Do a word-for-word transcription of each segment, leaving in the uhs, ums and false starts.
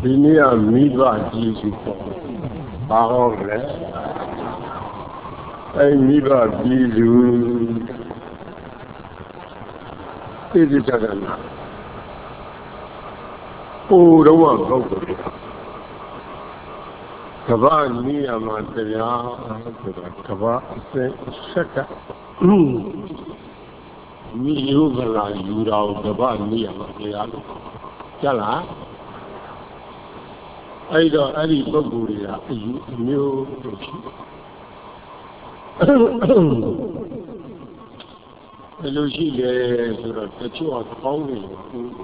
ဒီနေ့ကမိဘကြည့်စီပေါ့ဘာဟောလဲအဲ့မိဘပြည်သူသိသိကြတယ်လားဟိုတော့ကပုဂ္ဂိုလ်ကဘာနိယမတရားဆိုတာကဘာအစဆက်ကမိယုကလာယူတော်ကဘာနိယမတရားလို့ကြားလားအဲ့တော့အဲ့ဒီပုဂ္ဂိုလ်တွေကအယူအမျိုးလို့ရှိဘယ်လိုရှိလဲဆိုတော့တချို့ကကောင်းတယ်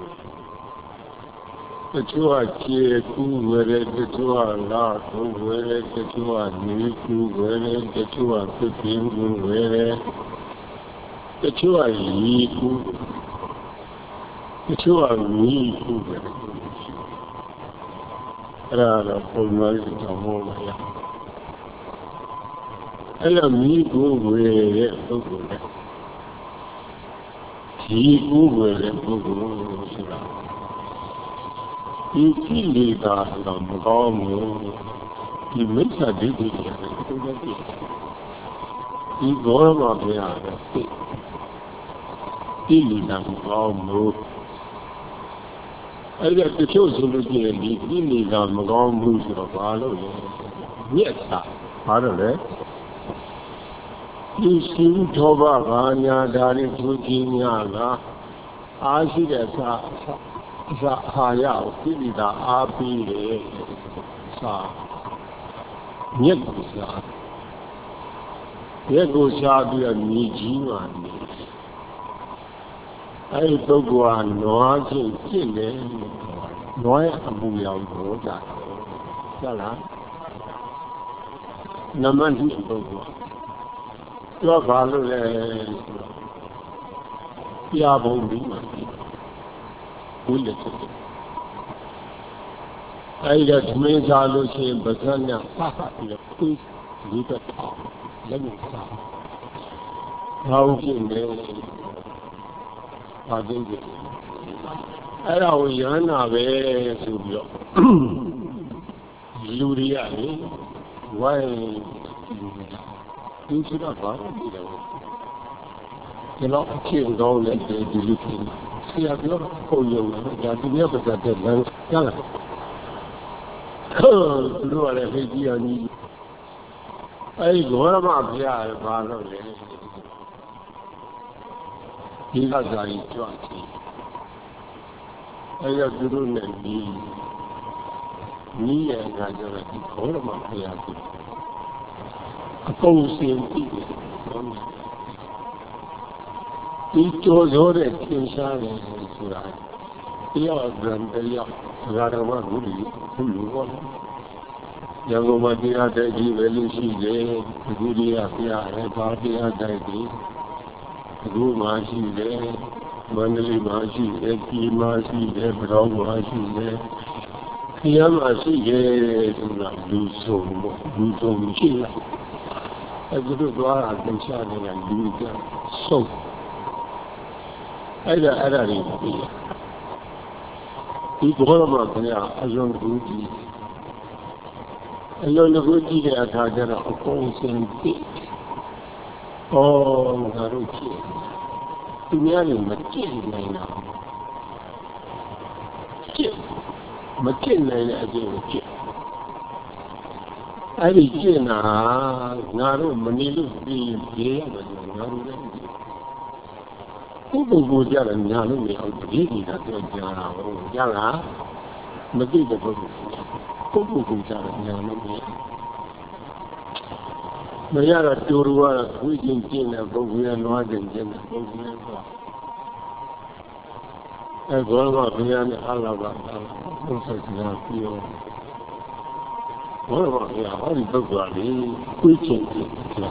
တချို့ကကျေကူဝယ်တယ်တချို့ကလာကူဝယ်တယ်တချို့ကနေကူဝယ်တယ်တချို့ကပြင်းကူဝယ်တယ်တချို့ကရီကူတချို့ကမီးကူဝယ်တယ်အဲ့ဒါတော့ပုံမှန်ကြောင့်ဟောပါရအဲ့တော့မီးကူဝယ်တဲ့ပုဂ္ဂိုလ်နဲ့ဒီကူဝယ်တဲ့ပုဂ္ဂိုလ်ဆိုတာဒီကိလေသာတော့မကောင်းဘူးဒီမိစ္ဆာဒိဋ္ဌိတွေလည်းတူတူပဲဒီဘောရမပြရတယ်ကိလေသာမကောင်းဘူးအဲ့ဒါတချို့ဆိုလို့ရှိရင်ဒီကိလေသာမကောင်းဘူးဆိုတော့ဘာလို့လဲမြတ်တာဘာလို့လဲဒီစီထောဘဘာညာဓာရီသူကြီးများကအားရှိတဲ့သာသာဟာရကိုကိလေသာအားပြီးတယ်သာမြတ်ကိုစားမြတ်ကိုစားပြီးတော့ညီကြီးမှနေအဲ့ဒီပုဂ္ဂိုလ်ကနွားချင်းကျင့်တယ်နွားရဲ့အပူရောင်ကိုကြတယ်ဟုတ်လားနမတိပုဂ္ဂိုလ်တော့ဘာလို့လဲဆိုတော့ပြာဘုံပြီးမှဘုလက်ချက်အဲ့ဒါသမင်းစားလို့ရှိရင်ပဇတ်နဲ့ဖတ်ဖတ်ပြီးတော့ကိုယ်ဒီတော့လက်နဲ့စားဟောင်းကျင်တယ်ဘာသိကြအဲ့ဒါကိုရဟန္တာပဲဆိုပြီးတော့လူတွေကလေဝိုင်းဒီစတော့ဘာလို့ဒီလိုဒီတော့အချင်းကောင်းတဲ့ဒီလူတွေဆရာပြောပုံရုံနဲ့ဒါသူများပတ်သက်တဲ့လမ်းရလားသူတို့ကလည်းဖိတ်ကြည့်အောင်ကြီးအဲ့ဒီဂေါရမဘုရားကဘာလို့လဲဒီကစားကြီးကြွချင်အဲ့ရသူတို့နဲ့ဒီနီးရဲ့အခါကျတော့ဒီဂေါရမဘုရားကအကုန်စင်ကြည့်တယ်ဒီကြောစိုးတဲ့သင်္ရှားတယ်ဆိုတာတရားဗြဟ္မတရားသာရမဂုလိဘုလူဟောရံကုန်မှာတရားတိုက်ကြီးပဲလို့ရှိတယ်ဂုလိယဘုရားလည်းဘာတရားတိုက်ကြီးအခုမှရှိတယ်မန္တလေးမှာရှိတယ်ပြည်မှာရှိတယ်ပတောင်းမှာရှိတယ်ခရမ်းမှာရှိတယ်ဆိုတာလူဆုံးပေါ့လူဆုံးရှိလားအခုတို့သွားတာသင်္ရှားနေတာလူကြဆုံးအဲ့ဒါအဲ့ဒါတွေပြီးဒီဘောရမခင်ဗျာအယုံကူကြီးအယုံကူကြီးတဲ့အခါကျတော့အကုန်စင်ပြီဩငါတို့ကြည့်သူများလည်းမကြည့်နိုင်တာကြည့်မကြည့်နိုင်တဲ့အကျိုးကိုကြည့်အဲ့ဒီကြည့်နာငါတို့မနေလို့ပြီးပြေးရတယ်ငါတို့လည်းပုဂ္ဂိုလ်ကိုကြတယ်ညာလို့မအောင်ဒီဒီကပြောကြတာဟုတ်ကြလားမသိတဲ့ပုဂ္ဂိုလ်ပုဂ္ဂိုလ်ကိုကြတယ်ညာလို့မမရတော့တူတူကဝိကျင်ကျင်းတဲ့ပုဂ္ဂိုလ်ရနွားကျင်ကျင်းတဲ့ပုဂ္ဂိုလ်ရဆိုအဲဘောရမဘုရားနဲ့အလောကဘုဆက်စရာပြောဘောရမဘုရားဟောဒီပုဂ္ဂိုလ်ကလေဝိကျင်ကျင်းတယ်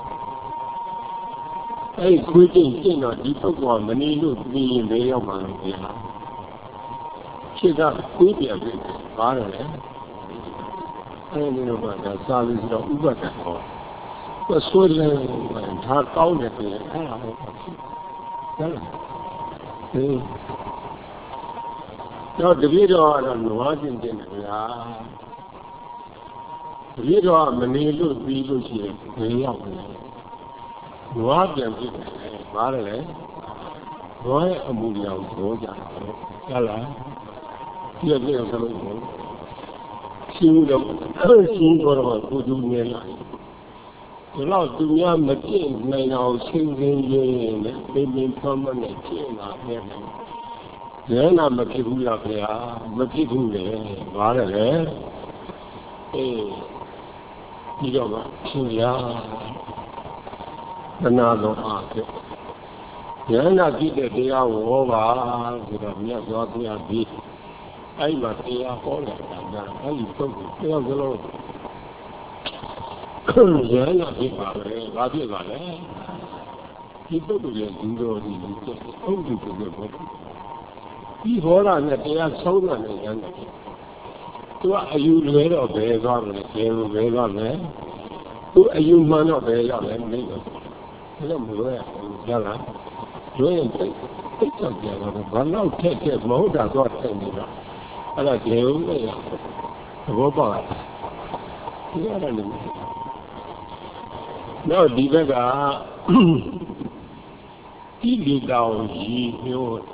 အဲ့ခွေးချင်းကျင့်တော့ဒီပုဂ္ဂိုလ်ကမနေလို့ပြီးရင်ပဲရောက်မှာလို့ပြောတာခြေကခွေးပြပြပါတော့လေအဲ့ဒီလိုကဒါစာလို့ဆိုတော့ဥပဒ်ကဟောသူဆွေးလဲဒါကောင်းတယ်ပြင်အဲ့ဒါဟုတ်ပါဘူးဟုတ်လားဟေး Now the video on watching dinner. The video on many look we look here. We are what them Marley. Why a movie out Roja? Yalla. Here they are coming. She would have seen for who do me like. The last two young machines may now singing in they mean permanent chain out here. Then I'm a people up there, but people there, what are there? Eh, you don't know, yeah, another market. Then I did the day I over with a mere God, we are beat. I must say, I call it that. I used to go to the Lord. Then I did my way, people do get into the only to the book. He hold on that they are so many young. Who are you later of the on the table, very on there? Who are you man of the young and nigger? I don't know where, Yalla. Doing take something, but now take it more than God tell me. I like you, the robot. Yeah, I know. Now, the beggar, he did down, he knew.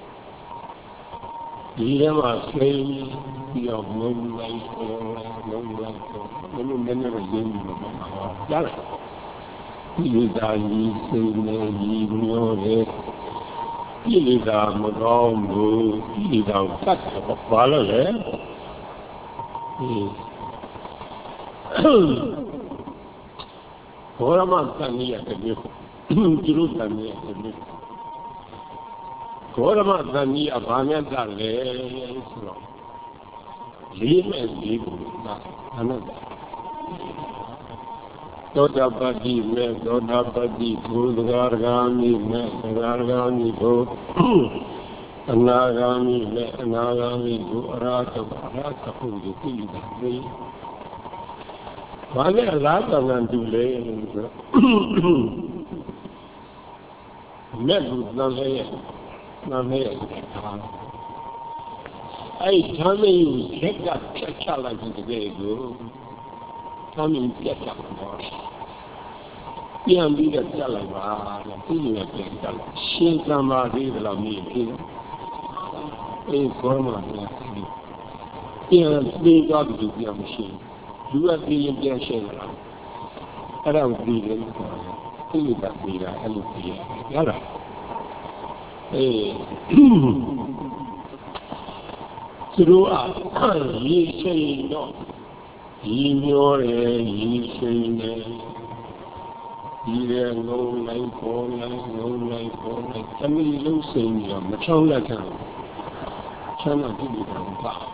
He never say, you have no life, no life, no manner of game. Yalla. He is a he say, he knew it. He is a Madame, he is a cut of follow there. What am I saying at the new? Jerusalem at the new. What am I saying about that? Leave and leave. Another. Doda badi me, doda badi, good gargani me, gargani go, anagami me, anagami go, rata, rata, who you feel that way. Why are rather than to lay in the Medus Navea, Navea. I tell me, take that catch like today, go. Tell me, get up. Yang dia jalan bah, ini yang jalan. Cinta mati dalam ini. Eh, korma ni. Yang dia tu dia mesti. Dua dia dia sendiri. Ada dia ni. Ini tak dia, ini dia. Yalah. Eh. Terus, ini saya ini orang ini. Here, no life, all life, no life, all life. Family losing you, Machola town. Chana did it on top.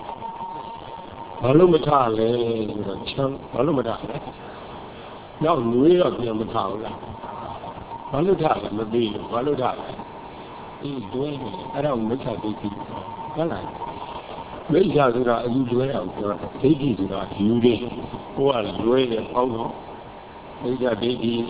Balumatale, Chan, Balumatale. Now, New York, Yamatala. Balutala, Mabi, Balutala. He's doing it. I don't know how they do it. Well, I. Maybe I do not do it out. They do not do it. Who are doing it? Oh, no. Bây giờ đi đi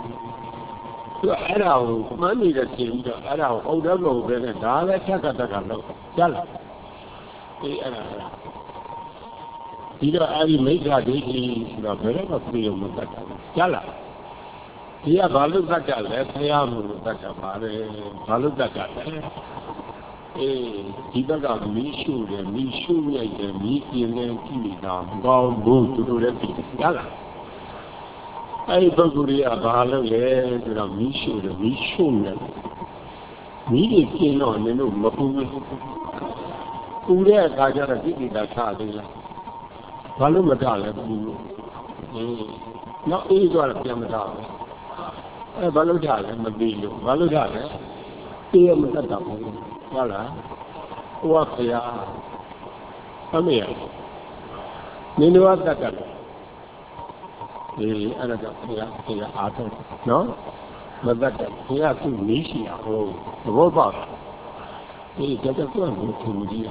ở đâu mới đi được chuyện được ở đâu ông đó ngồi về này đó lấy chắc là tất cả đâu chắc là đi ở đâu thì đó ai mấy ra đi thì là phải rất là nhiều một tất cả chắc là thì là bao lúc tất cả lấy thấy một tất cả mà để bao lúc tất cả đấy thì tất cả mỹ sư để mỹ sư này để mỹ tiền này thì làm bao nhiêu tụi đấy thì chắc là ai bao nhiêu là bao nhiêu cái là mỹ sư là mỹ sư này mỹ thì kia nó nên nó mà cũng cũng đấy là cái là cái gì là sao đấy là bao nhiêu mà trả lại cũng nó ý gọi là tiền mà trả lại bao nhiêu trả lại mà đi luôn bao nhiêu trả lại tiền mà trả lại đó là quá phải à không hiểu nên nó đã trả lại thì anh là cái cái áo thôi nó mà bắt đầu thì là cái mỹ sĩ à ô vô bảo thì cái cái cái một thùng gì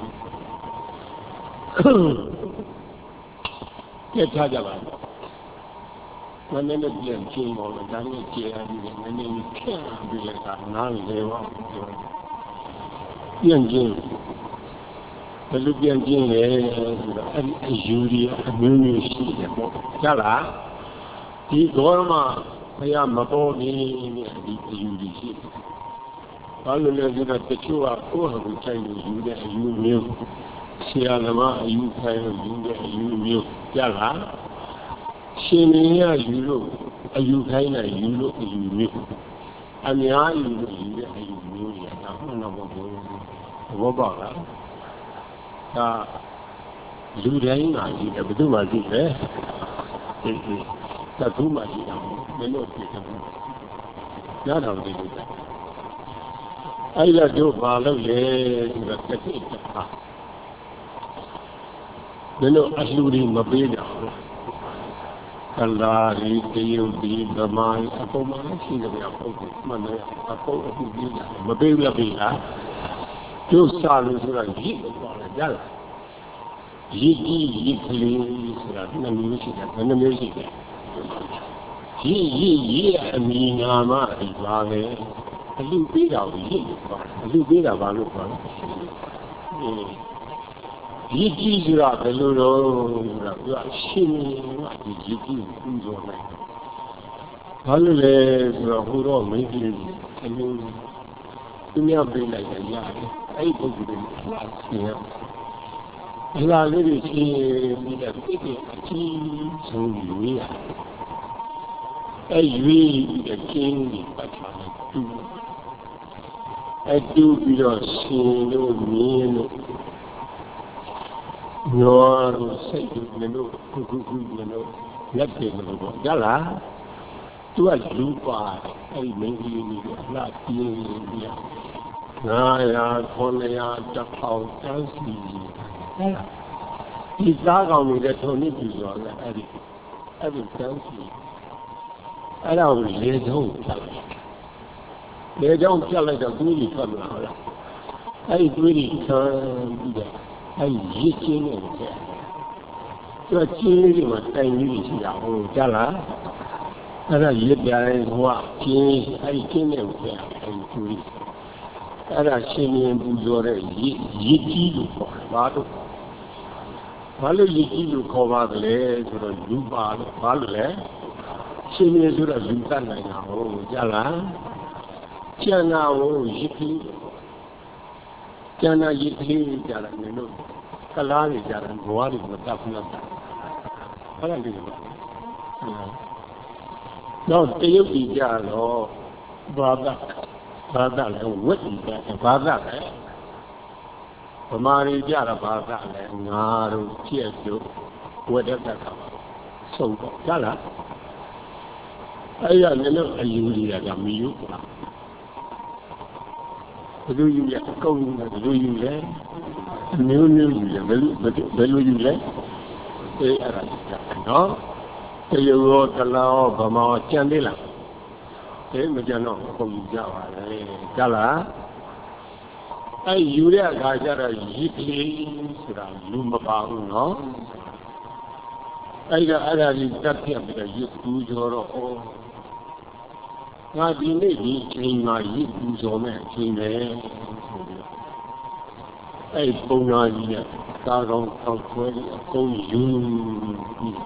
cái cha cha bạn mà nên là chuyện chuyện mà mình đang nói chuyện thì mình nên kia bây giờ cả năm đều vào chuyện chuyện ဘယ်လိုပြန်ကျင်းလဲဆိုတော့အဲ့ဒီအယူတွေအမျိုးမျိုးရှိတယ်ပေါ့ကြားလားဒီဂေါရမဘုရားမပေါ်နေနဲ့ဒီအယူတွေရှိတယ်ဘာလို့လဲဆိုတော့တချို့ကကိုယ့်ဟာကိုယ်ဆိုင်လို့ယူတဲ့အယူမျိုးဆရာသမားအယူဆိုင်လို့ယူတဲ့အယူမျိုးကြားလားရှင်မင်းရယူလို့အယူခိုင်းတယ်ယူလို့အယူမျိုးအများယူလို့ယူတဲ့အယူမျိုးတွေဒါမှမဟုတ်ဘူးဘောပေါက်လားဒါလူတိုင်းမှာရှိတယ်ဘယ်သူမှရှိတယ်အေးအေးသတ်သူမှရှိတာမလို့ဖြစ်တယ်ရတော့ဒီလိုအဲ့ဒါတို့ဘာလို့လဲဆိုတော့တစ်ခေတ်တစ်ခါမလို့အလှူတွေမပေးကြဘူးကလာရီတရုတ်ဒီဗမာအကုန်မှရှိတယ်ဗျာပုဂ္ဂိုလ်မှန်တယ်အကုန်အမှုပေးကြမပေးဘူးလားပေးလားတို့စားလို့ဆိုတာရည်လို့ပြောတယ်ကြားလားရည်ကြီးရည်ကလေးဆိုတာနှမျိုးရှိတယ်ဘယ်နှမျိုးရှိလဲရည်ရည်ရည်အမိနာမဒီပါပဲအလူပေးတာကိုရည်လို့ပြောအလူပေးတာဘာလို့ပြောလဲရည်ကြီးဆိုတာဘယ်လိုတော့ဆိုတာသူကရှင်းနေတာဒီရည်ကြီးကိုပူဇော်လိုက်ဘာလို့လဲဆိုတော့ဟိုတော့မင်းကြီးအလူသူများပေးလိုက်တယ်ရတယ်အဲ့ဒီပုဂ္ဂိုလ်တွေအဆင်းရအလားလေးတွေရှင်းပြီးတော့ပြည့်ပြည့်အချင်းဆုံးရွေးရအဲ့ရွေးတဲ့ကျင်းကြီးပတ်ချာတူအဲ့တူပြီးတော့ရှင်တို့မြင်းတို့ညောတို့စိတ်တို့တို့ခုခုခုတို့လက်တွေလို့ပေါ့ကြလားသူကလူပါအဲ့ဒီမင်းကြီးကြီးအလားပြင်းပြီးငါးရာခုနှစ်ရာတစ်ထောင်တန်းစီဟုတ်လားဒီသားကောင်တွေထုံနေပြီဆိုတော့အဲ့ဒီအဲ့ဒီတန်းစီအဲ့ဒါကိုလေကြောင်းဖြတ်လိုက်လေကြောင်းဖြတ်လိုက်တော့တွေးကြီးထွက်လာဟုတ်လားအဲ့ဒီတွေးကြီးဆန်းပြီးတော့အဲ့ဒီရစ်ချင်းနဲ့တဲ့သူကချင်းလေးတွေမှာတိုင်ကြီးရှိတာဟုတ်ကြလားအဲ့ဒါရစ်ပြရဲဟိုကချင်းအဲ့ဒီချင်းနဲ့တဲ့အဲ့ဒီတွေးအဲ့ဒါရှင်ရင်ပူဇော်တဲ့ရည်ရည်ကြီးလို့ခေါ်တယ်ဘာလို့ဘာလို့ရည်ကြီးလို့ခေါ်ပါသလဲဆိုတော့လူပါလို့ဘာလို့လဲရှင်ရင်ဆိုတော့လူတတ်နိုင်တာဟုတ်ကြလားကျန်တာကိုရည်ကြီးကျန်တာရည်ကြီးကြတယ်မင်းတို့ကလားတွေကြတယ်ဘဝတွေမတတ်ဘူးလားအဲ့ဒါလေးပါတော့တရုတ်ကြီးကြတော့ဘာသာဘာသာလဲဝတ်ကြီးတယ်ဘာသာလဲဗမာတွေကြတာဘာသာလဲငါတို့ပြည့်တို့ဝတ်တဲ့ကကစုံတော့ကြလားအဲ့ရလည်းလို့အယူကြီးတာမယူဘူးလားဘယ်လိုယူရအကုန်လုံးဘယ်လိုယူလဲမျိုးမျိုးယူရဘယ်လိုဘယ်လိုယူလဲအေးအဲ့ဒါကြနော်တရုတ်ရောတလားရောဗမာရောကြံသေးလားအဲမကြတော့ပုံကြပါလေကြလားအဲယူတဲ့အခါကျတော့ရည်ကလေးဆိုတာလူမပါဘူးနော်အဲ့ဒါအဲ့ဒါကြီးတက်ပြပြီးတော့ရည်ပူဇော်တော့ဩငါဒီနေ့ဒီချိန်မှာရည်ပူဇော်မဲ့အချိန်ပဲဆိုပြီးတော့အဲ့ပုံနာကြီးနဲ့သာကောင်းထောက်ဆွဲအကုန်ယူပြီး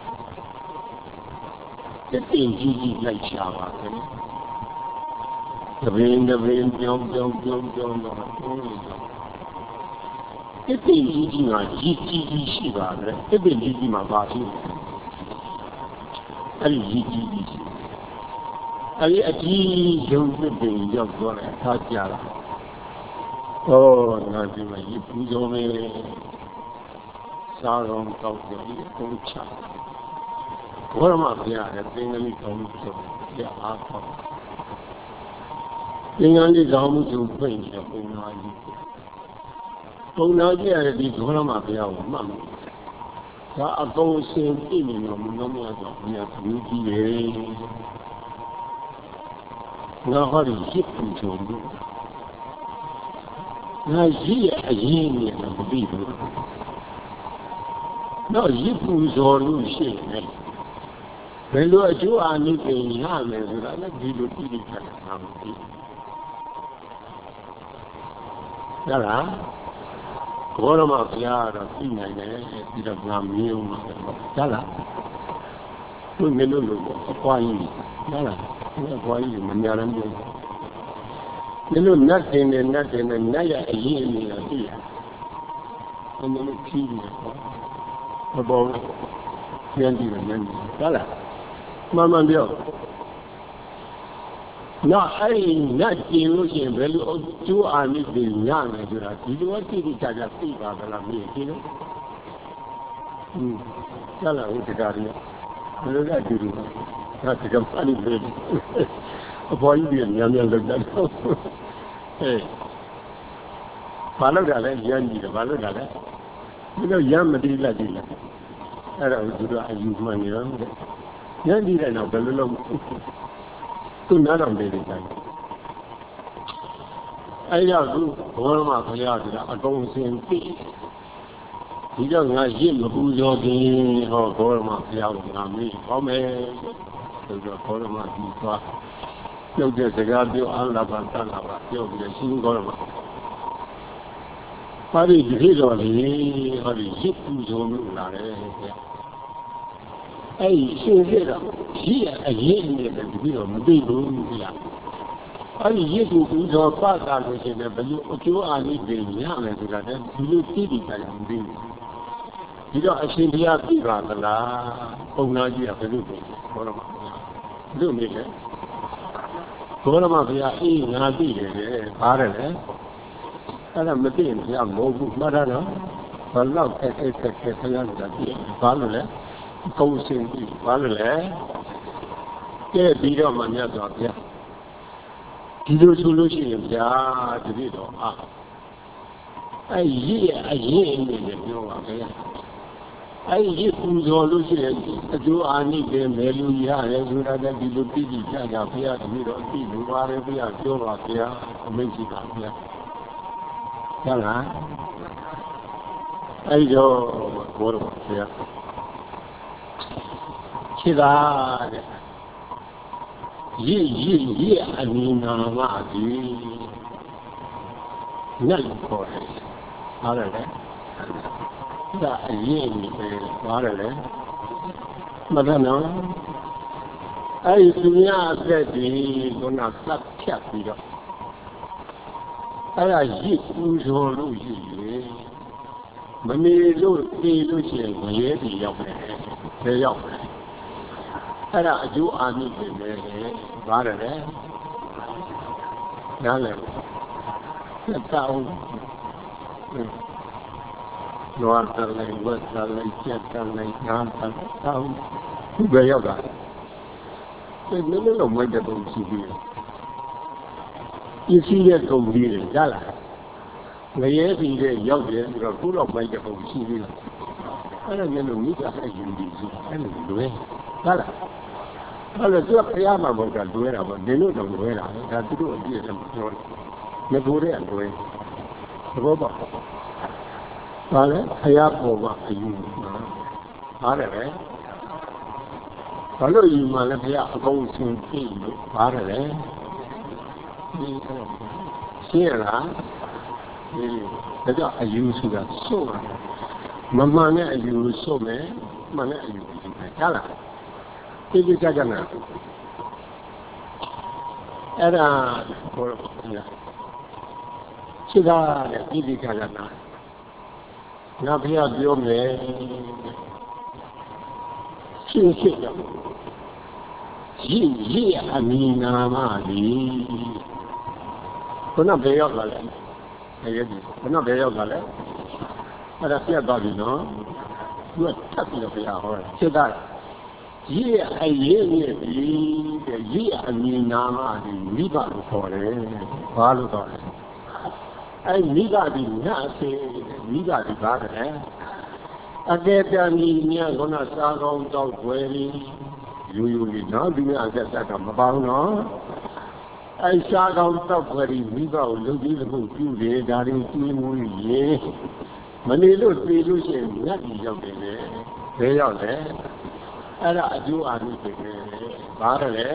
တဲ့တင်ကြီးကြီးလိုက်ရှာပါခင်ဗျတပင်းတပင်းပြောင်းပြောင်းပြောင်းပြောင်းတော့ဒီတင်ကြီးကြီးကကြီးကြီးကြီးရှိပါလေဒီတင်ကြီးကြီးမှာပါရှိတယ်အဲ့ဒီကြီးကြီးကြီးရှိအဲ့ဒီအကြီးရုံးတဲ့တင်ရောက်သွားတယ်အခါကြလာဩငါဒီမှာရပူဇော်မယ်စားတော်တောက်တယ်အကုန်ချဘောရမဘုရားရဲ့သင်္ကန်းလေးကောင်းလို့ဆိုပြအားခေါ်သင်္ကန်းလေးကောင်းမှုသူဖွင့်နေပုံနာကြီးပုံနာကြီးရဲ့ဒီဘောရမဘုရားကိုမှတ်မှာဒါအကုန်စင်ပြည့်နေတော့မနှောမရတော့ဘုရားဘူးကြီးလေငါဟောဒီရစ်ပူဇော်လို့ငါရစ်ရဲ့အရင်နဲ့မပြီးဘူးတော့ရစ်ပူဇော်လို့ရှိနေဘယ်လိုအကျိုးအာနိသင်ရမယ်ဆိုတာလည်းဒီလိုကြည့်ကြတာမှမသိဟုတ်လား Gorama Piara, Pina, Pira Gramio, Yala. No Melu, Quai, Yala, Quai, Manaran. Melu nothing and nothing and Naya a year in a year. And then a key about Yandy and Yala. Mamma Bill. No, I not illusion value of two armies being young as you are. You want to take a seat out of me, you know? Hm. Tell her who's the guardian. I don't like to do that. That's a funny baby. A boy being young and look that. Hey. Follow that, young, follow that. You know, young Madilla Dilla. I don't do that. I use money on it. Young Dilla now, the little. To not on baby time. I have one of my players, I don't see him. He doesn't like him who's your game or call my players on me. Come here, to call my people. You just got you all the Pantana, you'll be a single. What is the hero of the or the ship who's on Hey, see here, here again, the video, the room here. I used to do the part of the value of you are living young and you did it. I am doing. You know, I see the other la, Onaji of the Lupe, do me. Gorama, in Nadi, Parallel. And I'm the thing, young Mogu Madana, but love at a Parallel. Câu xin thì quá là lẽ cái bí đó mà nhớ rõ kia đi đâu xuống lúc xin ra thì biết đó à ai gì ai gì này để nói cái ai gì cũng rồi lúc xin chú anh đi về mẹ lui ra để chúng ta đã đi lúc đi đi ra nhà phía thì biết đó đi lúc qua đấy phía chỗ vào phía mình chỉ làm phía chẳng hạn ai cho bố rồi phía Chida Ye Ye Ye Amina Madi Nelko Arale Da Ye Arale Madana I Sunya said the Dona Sat Piapido I Ye Uzo Luji Mami Lu Luci Ye the Youngအဲ့ဒါအကျိုးအာနိသင်ပဲဗါတယ်လေနားလည်သက်တောင်းလောကလည်းဝတ်တယ်လည်းကျက်တယ်လည်းညာတယ်တောင်းဒီပဲရောက်တာဒီလိုလိုမွေးတဲ့ပုံရှိပြီးရရှိတဲ့ကုန်ကြီးတွေရလာငရဲစီတဲ့ရောက်တယ်ဆိုတော့ခုတော့မိုက်တဲ့ပုံရှိပြီးအဲ့ဒါမျိုးလို့မိသားစုယူပြီးအဲ့လိုလွယ်ဟုတ်လားအဲ့လိုသူကဖျားမှာမဟုတ်တာလွယ်တာပေါ့ဒီလိုတော့လွယ်တာဒါသူတို့အပြည့်လည်းမပြောဘူးမကိုတဲ့လွယ်သဘောပေါက်ပါလေဖျားပေါ်မှာအယူဟာတယ်ပဲဘာလို့ယူမှလဲဖျားအကုန်စင်ပြည့်လို့ပါတယ်လေရှင်းရလားဒီဒါကအယူဆိုတာစိုးတာမမှန်တဲ့အယူစိုးမယ်မှန်တဲ့အယူယူမယ်ဟုတ်လားဒီကိစ္စကနာအဲ့ဒါဘောလားရှိတာတဲ့ဒီကိစ္စကနာငါဖျားပြောမယ်ရှင်းရှင်းတော့ရည်ရည်အမီနာမလေးခုနဘယ်ရောက်လာလဲအဲ့ဒီခုနဘယ်ရောက်လာလဲအဲ့ဒါပြတ်သွားပြီနော်သူကထပ်ပြီးတော့ဘုရားဟောတယ်ဖြစ်တာရည်အရေးနဲ့ဒီတဲ့ရည်အမီနာမလေးမိဘလို့ခေါ်တယ်ဘာလို့ခေါ်လဲအဲ့မိဘဒီငါအစေမိဘဒီဘာလဲအကယ်တမ်းဒီမြတ်ခုနစားကောင်းတောက်ွယ်လေးယူယူလေးနော်ဒီမြတ်အသက်သက်ကမပေါင်းနော်အဲ့စားကောင်းတောက်ွယ်လေးမိဘကိုလုံပြီးလို့ပြုတယ်ဒါတွေကျွေးမွေးရေမနေလို့ပြေးလို့ရှိရင်ငတ်ပြီးရောက်တယ်လေဘယ်ရောက်လဲအဲ့ဒါအကျိုးအာရုံပဲဘာလဲ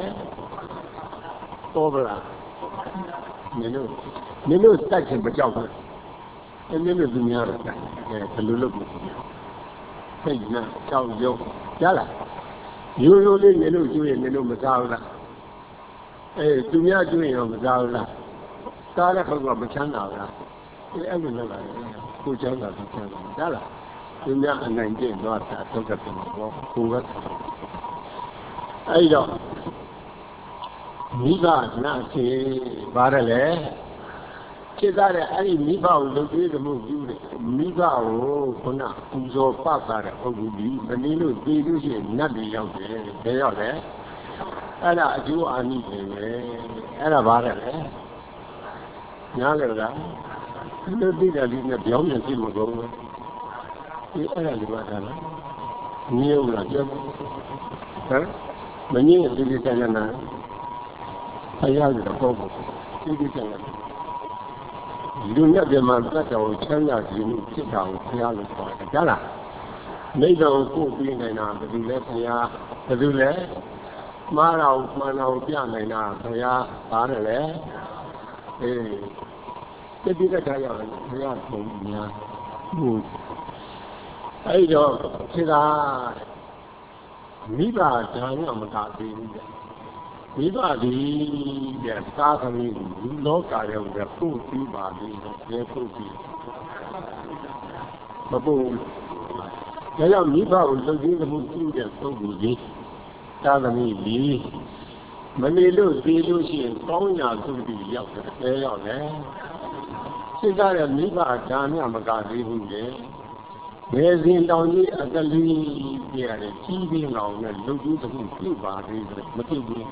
တော်ဗလားမင်းတို့မင်းတို့တိုက်ချင်မကြောက်ဘူးအဲ့ဒီလိုသူများတော့အဲဘယ်လိုလုပ်လို့စိတ်နာကြောက်ရုံရလားရိုးရိုးလေးနေလို့ကျွေးနေလို့မစားဘူးလားအဲသူများကျွေးရင်မစားဘူးလားစားတဲ့ခေါက်ကမချမ်းသာဘူးလားအဲအဲ့လိုလုပ်လာတယ်ကိုချမ်းသာသူချမ်းသာရလားသူများအနိုင်ကျင့်သွားတာတော့ကတည်းကဘောကိုကအဲ့တော့မိဘနာစီပါတယ်လေဖြစ်သားတဲ့အဲ့ဒီမိဘကိုလုပ်ပြီးသမှုပြုတယ်မိဘကိုခုနပူဇော်ပတ်တာတဲ့ပုဂ္ဂိုလ်ကြီးမနည်းလို့သိလို့ရှိရင်နတ်တွေရောက်တယ်ဘယ်ရောက်လဲအဲ့ဒါအကျိုးအာနိသင်ပဲအဲ့ဒါပါတယ်လေညားလေလားဒီလိုသိတယ်ဒီနဲ့ပြောင်းနေသိလို့တော့ဒီအဲ့ဒါဒီပါတာလားညို့လားပြောဟမ်မငြင်းဒီဒီတန်နာဖယားကတော့ပေါ့ပေါ့ဒီဒီတန်နာလူမြတ်ပြမှာတတ်တော်ချမ်းသာခြင်းဖြစ်တာကိုဖယားလို့ခေါ်တယ်ကြားလားမိဘကိုကိုပြီးနေတာဘယ်သူလဲဖယားဘယ်သူလဲမှားတော်မှန်တော်ပြနိုင်တာဖယားပါတယ်လေအေးတတိကထားရတယ်ဖယားပုံများဟုတ်အဲ့တော့ဖြစ်တာမိဘဒါနမကသေးဘူးမိဘဒီတဲ့သာသမီလူလောကရောက်တဲ့ပုတ်ပြီးပါလိမ့်တယ်ပုတ်ပြီးမပုတ်ဒါကြောင့်မိဘကိုလုပ်ရင်းမှုပြုတဲ့ပုဂ္ဂိုလ်ကြီးသာသမီကြီးမနေလို့သိလို့ရှိရင်ကောင်းရာသုတိရောက်တယ်အဲရောက်တယ်စိတ်ကရမိဘဒါနမကသေးဘူးလေဘယ်စဉ်တောင်ကြီးအကလေးပြရတယ်ကြီးပြီးအောင်နဲ့လုပ်ကြည့်သမှုပြုပါသေးတယ်မသိဘူး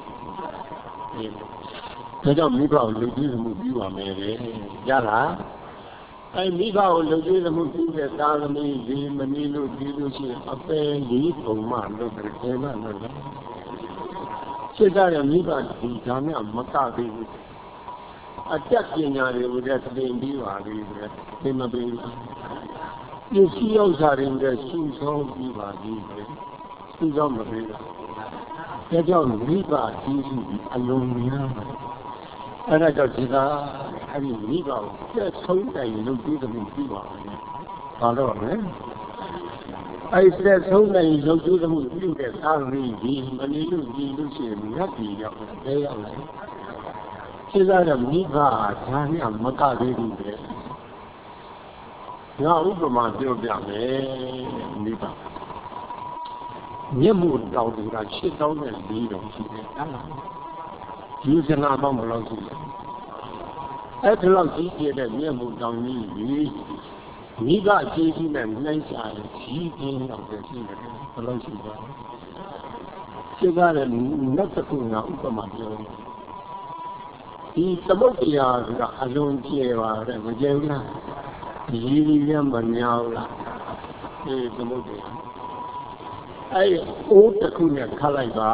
ဒါကြောင့်မိဘကိုလုပ်ကြည့်သမှုပြုပါမယ်လေရလားအဲမိဘကိုလုပ်ကြည့်သမှုပြုတဲ့သာသမီဒီမနီလို့ဒီလိုရှိရင်အပယ်ကြီးပုံမှန်လုပ်တယ်အဲမှလုပ်တယ်စိတ်ကရမိဘဒီဒါနဲ့မကသေးဘူးအတက်ပညာတွေကိုလည်းသင်ပြီးပါလိမ့်မယ်သင်မပြီးဘူးပစ္စည်းဥစ္စာတွေနဲ့စုဆောင်းပြီးပါလိမ့်မယ်စုဆောင်းမပြီးဘူးဒါကြောင့်မိဘကြီးစုအလုံးများအဲ့ဒါကြောင့်ဒီကအဲ့ဒီမိဘကိုသက်ဆုံးတိုင်လုပ်ပြီးသမှုပြီးပါမယ်ဘာလို့လဲအဲ့ဒီသက်ဆုံးတိုင်လုပ်ပြီးသမှုပြုတဲ့သာသမီဒီမနည်းလို့ဒီလို့ရှိရင်မြတ်ကြီးရောက်တယ်ရောက်လာစိတ်ကရမိဘဒါနဲ့မကသေးဘူးလေငါဥပမာပြောပြမယ်မိဘမျက်မှုတောင်တွေကရှစ်တောင်းနဲ့လေးတောင်ရှိတယ်ဟုတ်လားယူစနာတော့မလို့ရှိတယ်အဲ့ဒါလောက်ကြီးကျတဲ့မျက်မှုတောင်ကြီးကြီးမိဘကြီးကြီးနဲ့နှိုင်းစားရင်ကြီးကြီးတော့ပဲရှိတယ်ဘယ်လိုရှိပါလဲစိတ်ကရနောက်တစ်ခုကဥပမာပြောဒီသမုတ်တရားကအလွန်ကျဲပါတယ်မကျဲဘူးလားရည်ရည်ရမများဘူးလားဒီသမုတ်တရားအဲ့အိုးတစ်ခုနဲ့ခတ်လိုက်ပါ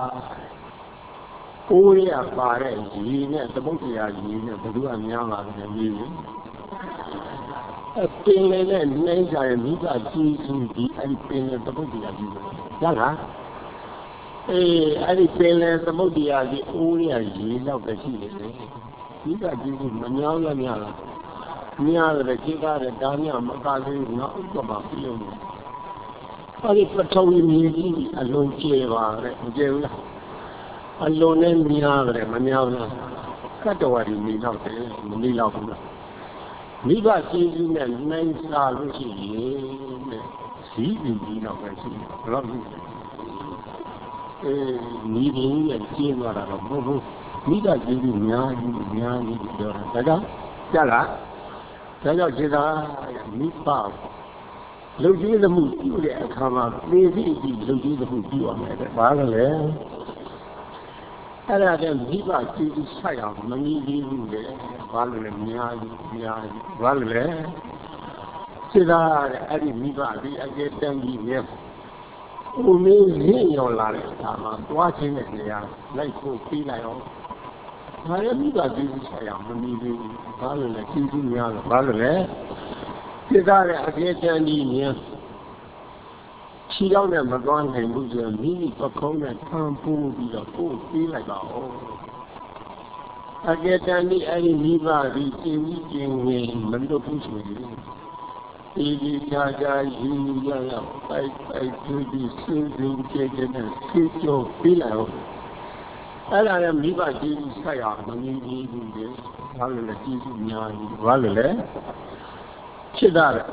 အိုးရပါတဲ့ရည်နဲ့သမုတ်တရားရည်နဲ့ဘယ်သူကများလာတယ်ရည်အပင်လေးနဲ့နှိမ့်ကြရင်မိဘကြီးစုဒီအဲ့ပင်နဲ့သမုတ်တရားကြီးရလားအေးအဲ့ဒီပင်လေသမုတ်တရားကြီးအိုးရရေးတော့ပဲရှိတယ်ဒီကကြီးကမများရများလားများတယ်ကြီးကားတယ်ဒါများမကသေးဘူးနော်ဥပမာပြုံးတယ်အဲ့ဒီပထဝီမြေကြီးအလုံးကျဲပါတဲ့မကျဲဘူးလားအလုံးနဲ့များတယ်မများဘူးလားကတ္တဝါဒီနေတော့တယ်မနေတော့ဘူးလားမိဘကြီးကြီးနဲ့နိုင်စားလို့ရှိရင်တဲ့ဇီးပြီးပြီးတော့ပဲရှိတယ်ဘယ်လိုလဲအဲမိဘရဲ့ကျင်းသွားတာတော့မဟုတ်ဘူးမိဘကြီးကြီးများကြီးများကြီးပြောတာဒါကြောင့်ကြားလားဒါကြောင့်ခြေသာမိဘလုံကျင်းမှုပြုတဲ့အခါမှာသေပြီးပြီးလုံကျင်းမှုပြုရမယ်တဲ့ဘာလဲလဲအဲ့ဒါကမိဘကြီးကြီးဆက်အောင်မငြီးသေးဘူးလေဘာလို့လဲများကြီးများကြီးဘာလို့လဲခြေသာအဲ့ဒီမိဘဒီအကျဉ်းတန်းကြီးရဲ့ဘုမင်းရင်းရောလာတဲ့အခါမှာတွားချင်းတဲ့နေရာလိုက်ဖို့ပြီးလိုက်အောင်ဒါရမိဘကြီးကြီးဆက်အောင်မငြီးသေးဘူးဘာလို့လဲကြီးကြီးများလို့ဘာလို့လဲစိတ်ထားတဲ့အကျေတန်းကြီးမြင်ခြေရောက်နဲ့မသွားနိုင်ဘူးဆိုရင်မိမိပခုံးနဲ့ထမ်းပိုးပြီးတော့ပို့ပေးလိုက်ပါဦး Aketani ari niba di chingi chingi mendo pusuri. Ini jaga ini jaga baik baik jadi sering kena kicau pilau. Ada yang niba jadi saya mani ini dia. Kalau lagi nyari, kalau le, cedera.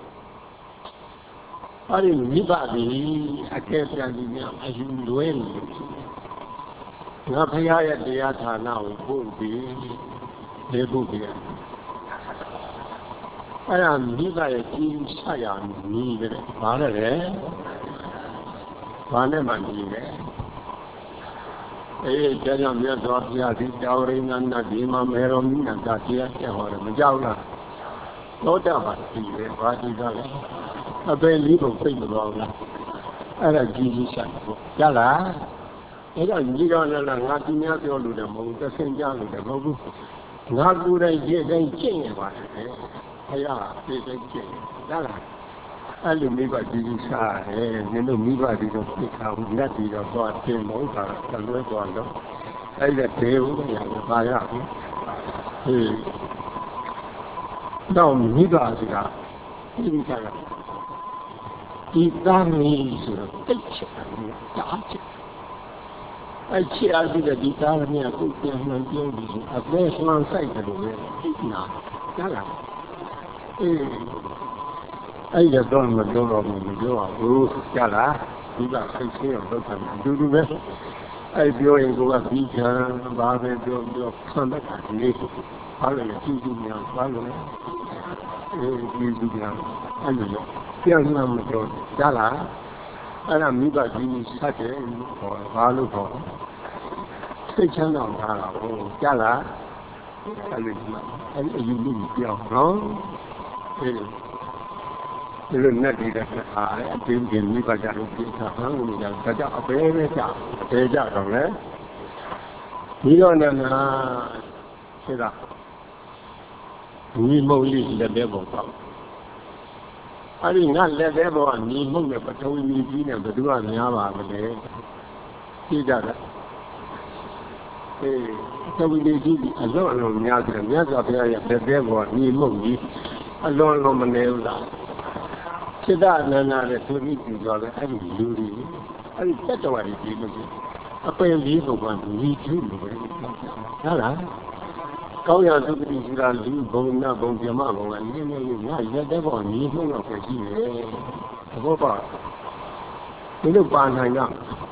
Hari niba di aketani ni ayun duel. Ngapa ya dia tanah pun di lebu dia. Ayam ni saya kim saya ni deh, mana deh, mana mandi deh. Eh, jangan dia doa dia di jauh dengan nabi mamerom ni nanti dia orang menjauh lah. Toda pasti deh, pasti dah. Apa ni pun pergi berlalu. Ada gigi saya, jalan. Era niga na ngati nya pyo lu de mo ta sin ja lu de mo bu nga ku dai ye dai chin ne ba de aya pe dai chin da la a lu mi ba ji ji sa eh ni lu mi ba di do pi ka bu na di do ba tin mo ka ta lu do do ai de te u ya ba ya eh no mi ba si ka ni ka la di da ni su de che ta che ai ci ha di di tale mia tutti non ti ho visto a questo non sai che dove no cala e ai da donna donna mi dio a u cala di ba sai sì ho detto du du be ai bio in gola fica va be bio bio sono da lì allora ci ci mi allora e di di di allora pian non mi cala Ada miba di sate, balu ko. Sekian orang lah, oh, jalan, kalau cuma, ada ibu dia, no, eh, kalau nak di dekat ada, dia ni baca rupi, sekarang ni dah baca apa yang baca, baca dong le. Ni orang na, sudah, ni mau li dah berapa. Hari ngan le berapa ni mau le, betul ni ni ni berdua ni apa le, tidak ada. Eh, tapi di sini, Allah Allah menyatakan, menyatakan yang berbeza ni mungkin, Allah Allah menelak. Sedar nana resuri juga ada luri, ada satu hari di mana, apa yang dia bukan itu, salah. Kau yang tu di sini lu bongna bong jama bong ni ni ni, ya ya dah ni mungkin apa sih? Apa apa? Ini panai nak,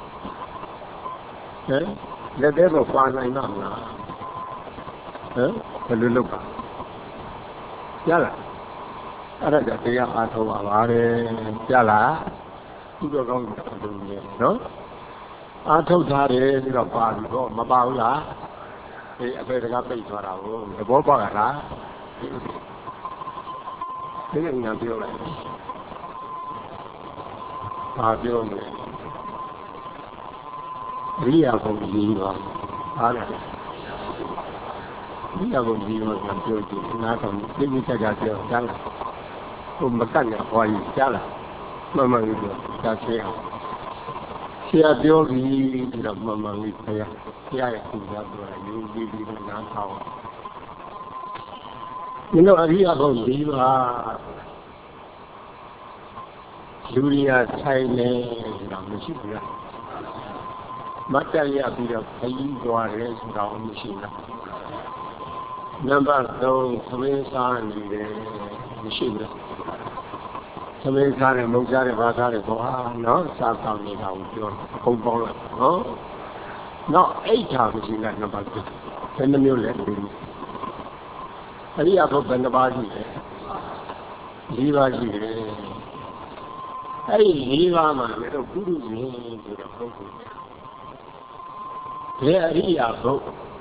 eh? Lebih berapa naik nama? Eh, perlu lupa. Jalan. Ada jadi yang atau apa? Jalan. Itu orang dunia, no? Atau cari di lupa itu, mabau lah. Eh, apa yang kau itu orang? Berapa lah? Ini yang dia orang. Ah, dia orang. Ria pun jiwa, ada. Ria pun jiwa yang tu, nak kan, dia bisa jadi jalan. Umbakan ya, wajib jalan. Memang itu, jadi. Siapa dia ni, tidak memang itu ya. Siapa yang sudah berani, dia dia nak tahu. Ini Ria pun jiwa. Julia saya ni, tidak mesti dia. Mata ya bila kayu dua hari sudah mesti lah. Nampak tu semasa ni mesti lah. Semasa ni mungkin bahasa ni doa, no, saham ni tahu jual, kumpul lah, no, no, eh cah mesti lah nampak tu. Kena miulek ni. Hari apa benda baru ni? Liwa ni. Hari liwa mana? Mereka guru ni, guru guru. Dia Ria pun,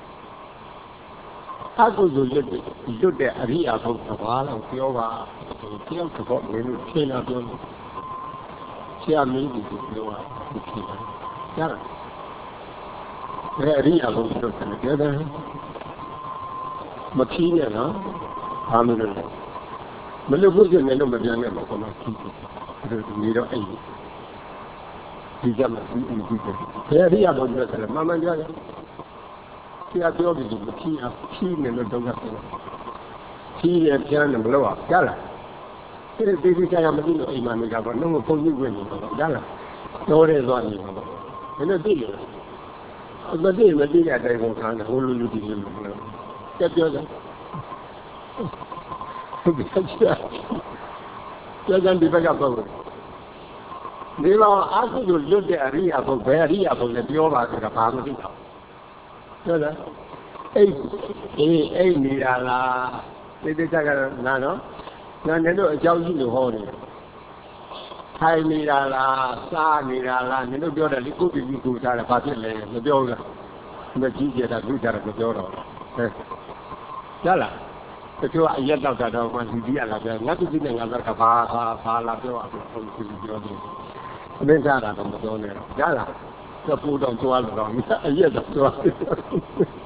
aku dulu dulu dia Ria pun kepala tiawa, tiaw kepala ni kena pun, siapa ni itu tiawa, kena, jangan. Dia Ria pun tu kena dia dah, macam ni lah, hamil. Melayu pun ni nama dia ni macam macam tu, ni dah ini. Tidak masih ini juga. Saya dia boleh salah. Mama dia. Sia dove di Chia, China non dove Chia e Piano Bloa, Gala. E devi che abbiamo i mani che non può di quelli, Gala. Non è donne. E non dire. Ma dire, ma dire a te con cane, con lui di quello. Che piace? Che tanti pagato. Nella altro giorno di Aria, con Aria, con le viola che fanno di là. Ehi, ehi, ehi, mira la, vedete che no? Non è noi già uscito fuori. Hai mira la, sa mira la, ne dobbiamo li tutti di usare, fate le, dobbiamo, come dice da guidare, dobbiamo. Eh. Già là, perché io ho dato da una via, la non tutti ne hanno che fa, fa, fa la tua, con cui si dice. Non già da non dobbiamo, già là, dopo da un tuo altro, io da tuo altro.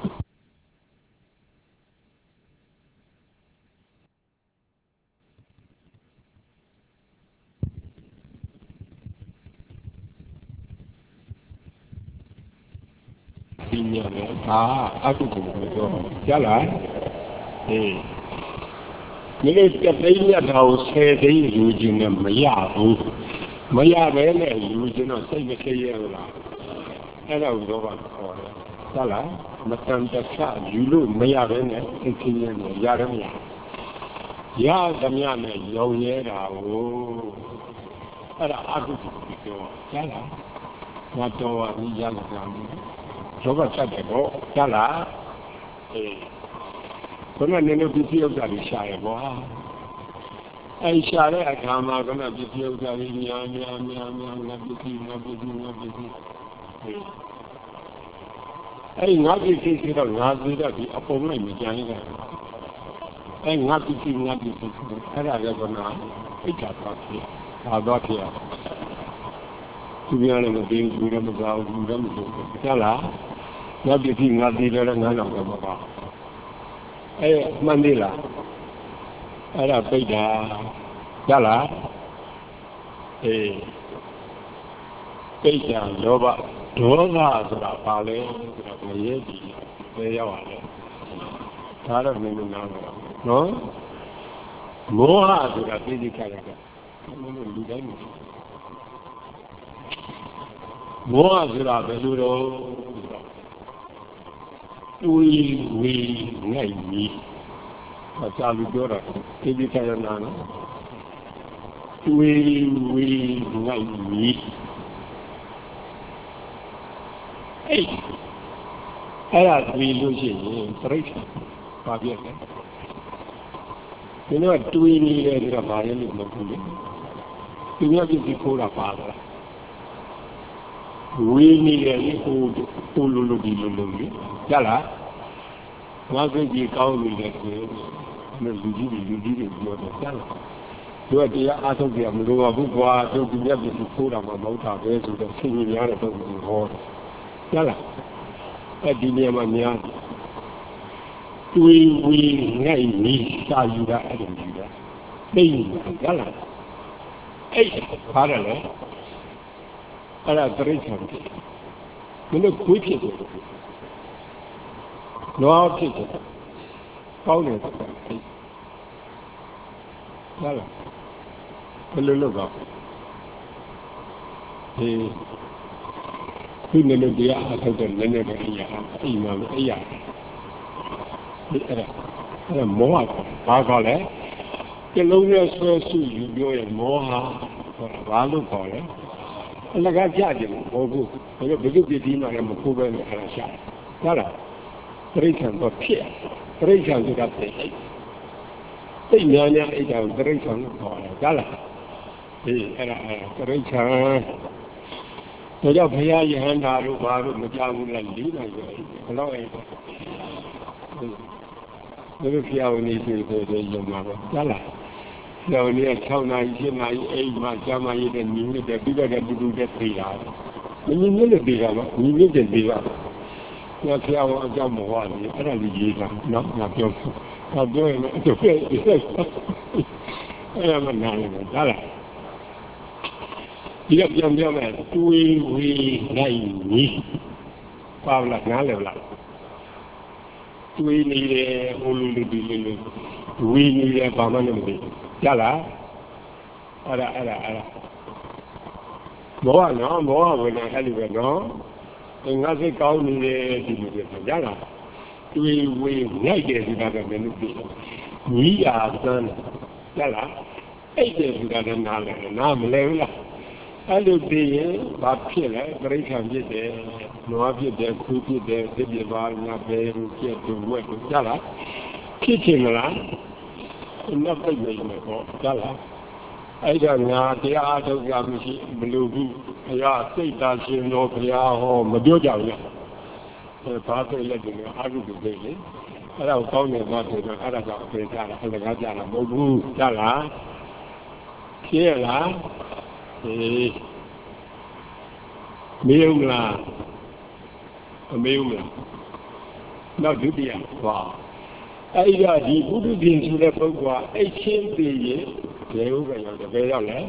Signore, ah, a tutto questo, già là, eh, mi è bella da usare dei luci, ma io, ma io bene, i luci non sai che io là, era un po' già là, ma tanto sa, giù, ma io bene, e che io non, già la mia, già la mia, io era, oh, era a tutto questo, già là, ma tu mi già la Sono stato già là e come nelle più da risciare, e il sciare a cama come a più da mia mia mia mia una più una più una più e in altri che si da altri da a come mi chiami e in altri che in altri che era la donna e già fatto a doppia tu vieni a dire che non va già là Not the thing, not the other none of them. Eh, Mandela. Era Peda, Gala, eh, Peda, Loba, Doga, Pale, Yeti, Payawale. Tara Minuna, no? Moha to the physical. Moha to the Beluro. We we ngay ni a chalu jora ke bi kaya nana we we ngay ni ei era we lo shi yin trace pa bia ne ni no tui ni le ra ba ye lo mo ku le ni no bi ki ko ra pa la we ni le ni ko ko lo lo di lo lo ni già là, ma che di cavoli che nel video di video di già là. Dove ti ha detto che mi doveva bucare, dove ti ha detto pure ma molta vese da segnare per il lavoro. Già là. E di mia mania. Tu vi nei mi sai da e di da. Bene, già là. E parale. Allora tre santi. Non è qui che No, che Paolo Allora, quello lo va. E quindi non dia a tanto non è che io, io, io. Era, era moa, pagale, che lo uno su io e moa, vado poi. E la gaggia di un po', quello che io ti dico è un po' per la sciara. Allora, Tracciano per chi? Tracciano da te. E mi hanno detto che tracciano fuori, dalla. E era tracciano. Non ho più di andare a fare un piano di lì, allora non più uniti degli umani, dalla. Siamo lì a Ciaunai, Ciaunai, e ma chiamai del mio, del vivo del vivo del triato. Non mi viene vivo, mi viene vivo. Io chiamo già muovere, era lì, no, ma più, ma dove, dove, era mannaggia, dalla. Io abbiamo detto, tu, qui, lei, Paola, nale, là. we need a only be we need a permanent. Yala, Ada, Ada, Ada. More, no, more when I had it, no. And as a county, Yala, we we like it without a minute. We are done. Yala, eight days without an hour, and I'm level. I look the Bapilla, very handy there, no obvious there, cookie there, the bar, not there, get to work with Yala. Kitchen around, not the way before Yala. I don't know the art of Yamishi, Blue, Ya, say that you know, Pia, or Madoja. The part of letting I will be daily. I don't call me about the other Gajana, and the Gajana, Bobu, Yala. Here, Miêu là Miêu là nó thứ tiền wow ấy là gì cũng thứ tiền chỉ là phân quả ấy trên tiền gì nếu cái nào về đâu lẽ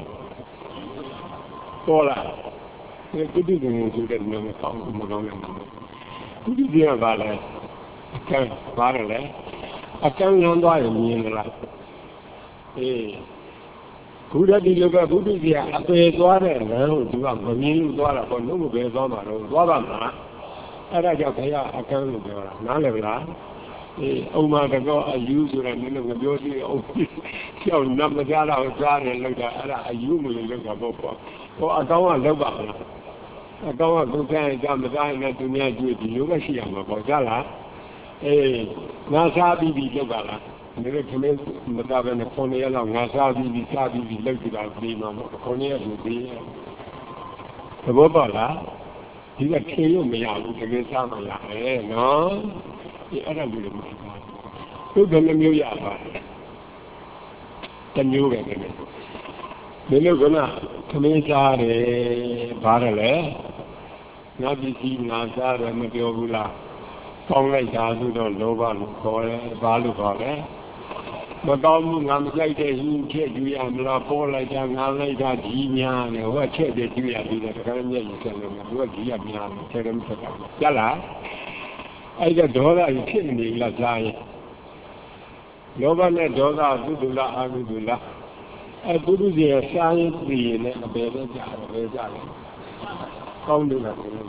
to là cái thứ tiền chỉ là nó không một đồng nào thứ tiền là là cái ba là lẽ à cái nhân đó là nhiều là ê cú đã đi lúc cú đi gì à tôi toa đấy là chú bảo có nhiều toa là còn lúc về toa mà rồi toa bằng mà ở đây cho thấy à cái lúc đó là nó là là ông mà cái có ayu rồi là nên là biểu đi ông theo năm mươi gia đạo ra này là cái là ayu mình là cái bộ có ở đâu là lâu bằng là ở đâu là cũng cái cho mình ra này tụi nhà chơi thì lúc cái gì mà bỏ ra là ê nó sao đi đi lâu bằng là nếu như mình mà ta bên con này là ngã sao đi đi sao đi đi lâu thì là đi mà con này là đi cái bộ bảo là thì là khi mà mình làm cái cái sao mà làm nó thì ở đâu cũng được tôi bên nó nhiều dạng mà chân nhiều cái này bên nó cũng là cái mình ra để bán rồi đấy nó đi gì nó ra rồi mà tiêu bù la con này ra rồi đó lô ba lô có đấy ba lô có đấy mà tao muốn làm cái gì thì chết chú ya mà là bỏ lại ra ngã lại ra gì nhà này hoặc chết để chú ya đi là cái này như thế này mà hoặc gì ya nhà chết đến thế nào chả là ai cái đó là chết đi là sai lô ba này đó là tu tu la a tu la ai tu tu gì sai gì này là bé bé già bé già không được là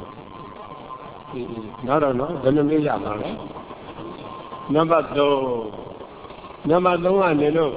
nó đâu nó cái nó mới giảm lại nó bắt đầu nó bắt đầu anh này nó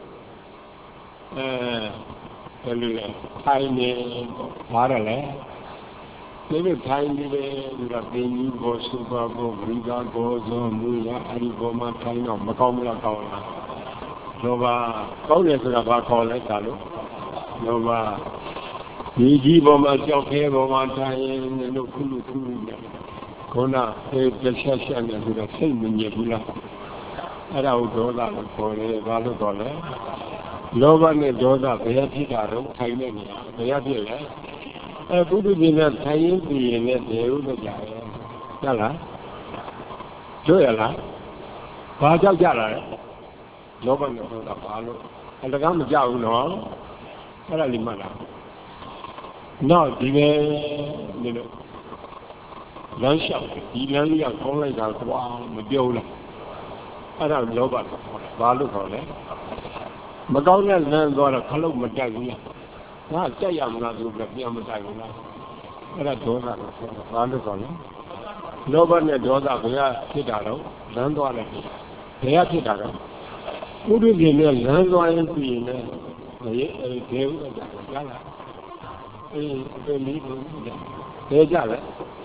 cái gì thay này phá rồi đấy nếu như thay như vậy là tiền như bố số ba bố riga bố zo mui là ai bố mà thay nó mà không là câu là rồi mà câu này là ba câu lại cả lúc rồi mà đi đi bố mà cho phép bố mà thay nó khulu khulu con nào cái cái xe xe này là xây mình nhiều lắm ở đâu đó là có này vào đó là lô ban này đó là bây giờ thì cả rồi thay này bây giờ thì là ở bố đi bên thay gì này đều được giải ra là chơi là ba cháu ra là lô ban này đó là ba lô anh ta làm cháu nó cái là gì mà làm nó đi về này lớn sầu đi lớn như con này là qua một điều là ở đâu lỗ bạc ba lúc rồi đấy mà câu này là gọi là khâu một trái cũng là nó chạy làm là dùng được nhiều một trái cũng là ở đây đó là ba lúc rồi đấy lỗ bạc này đó là bây giờ thiết đã đâu lớn đó là bây giờ thiết đã đâu cú đi gì nữa lớn đó là gì nữa đấy thiếu là là cái cái lý cũng thế ra đấy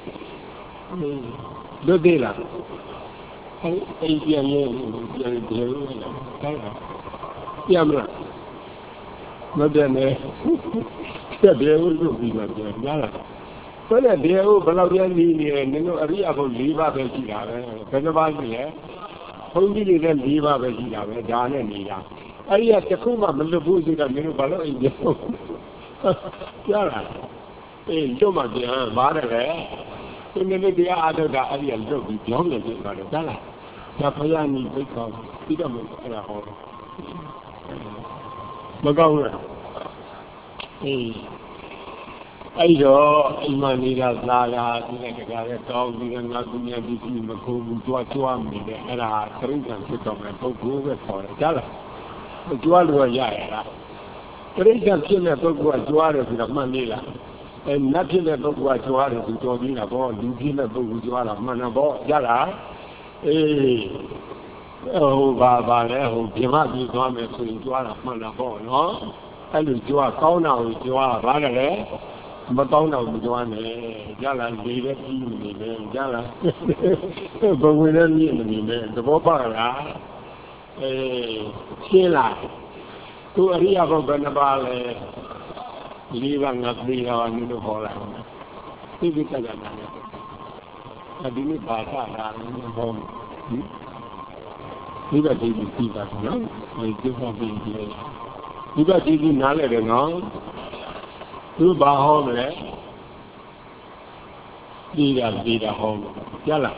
đôi khi là cái cái chuyện như chuyện thiếu cái nào em là nó đen này cái điều lúc gì mà chuyện đó là cái này điều bao lâu giờ đi này nên nó ở đây không đi vào cái gì cả cái nó bao nhiêu không đi lên đi vào cái gì cả cái giá này đi ra ấy là cái không mà mình được vui gì cả mình nó bao lâu ít nhiều đó là cái chỗ mà gì à bán đấy tôi nên đi ăn được đã ăn được bị béo rồi chứ mà được đó là nhà phải ăn gì phải còn tí đó mình là họ mà câu rồi ai đó ai mà đi ra ra ra thì này cái cái tao đi ra ngã dunia đi thì mà không chua chua mình đấy là cái cái cái tao mà tôi cũng phải thôi chả là chua luôn vậy là cái cái cái này tôi cũng chua rồi thì làm gì là em nát thì là tôi cũng chua rồi thì tôi đi là bỏ đi thì là tôi cũng chua là mà nó bỏ chả là ê ô bà bà đấy ô bị mà bị chua mà tôi chua là mà nó bỏ nó cái lưỡi chua cao nào chua bà đấy mà tao nào cũng cho anh này, giá là gì đấy gì mình này, giá là bao nhiêu năm gì mình này, tôi bảo bà là, xe lại, tôi ở đây có bên bà là, đi vào ngắt đi vào như nó bỏ lại, cái gì cái này, cái gì này bà ta là nó không, đi vào đi đi đi vào nó, đi đi vào đi đi, đi vào đi đi nào lại nó, tôi bảo họ này. đi ra đi ra home chả là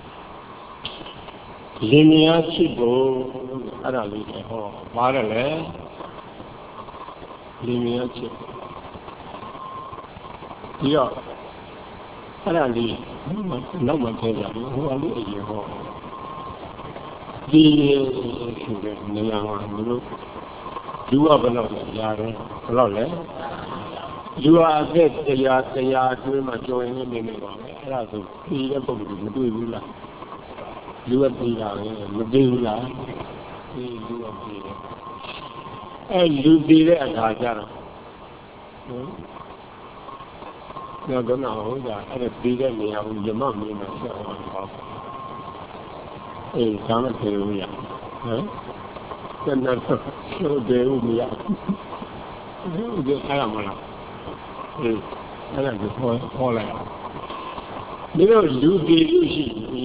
liên hệ chỉ bộ ở đó đi theo họ vào đó là liên hệ chỉ đi rồi ở đó đi nó mà thấy là nó ở đây gì họ đi cái này là nó dua bên đó là rồi rồi đấy dua cái cái ya cái ya tôi mà cho anh em mình nóiအဲ့ဒါဆိုပြီးတဲ့ပုံစံမတွေ့ဘူးလားလူကပြီးတာလေမသိဘူးလားဒီလူကပြီးတယ်အဲ့လူပြီးတဲ့အခါကျတော့ဟင်တော့တော့ဟုတ်တာအဲ့ဒါပြီးတဲ့နေရာကိုယမမင်းမှာဆက်အောင်ပါအေးဒါမှပြေလို့ရဟမ်ကျန်တော့ဆိုတယ်ဦးမရဟုတ်တယ်အဲ့ဒါမလားအေးအဲ့ဒါကိုခေါ်ခေါ်လိုက်ဒီလိုလူပြည်လူရှိ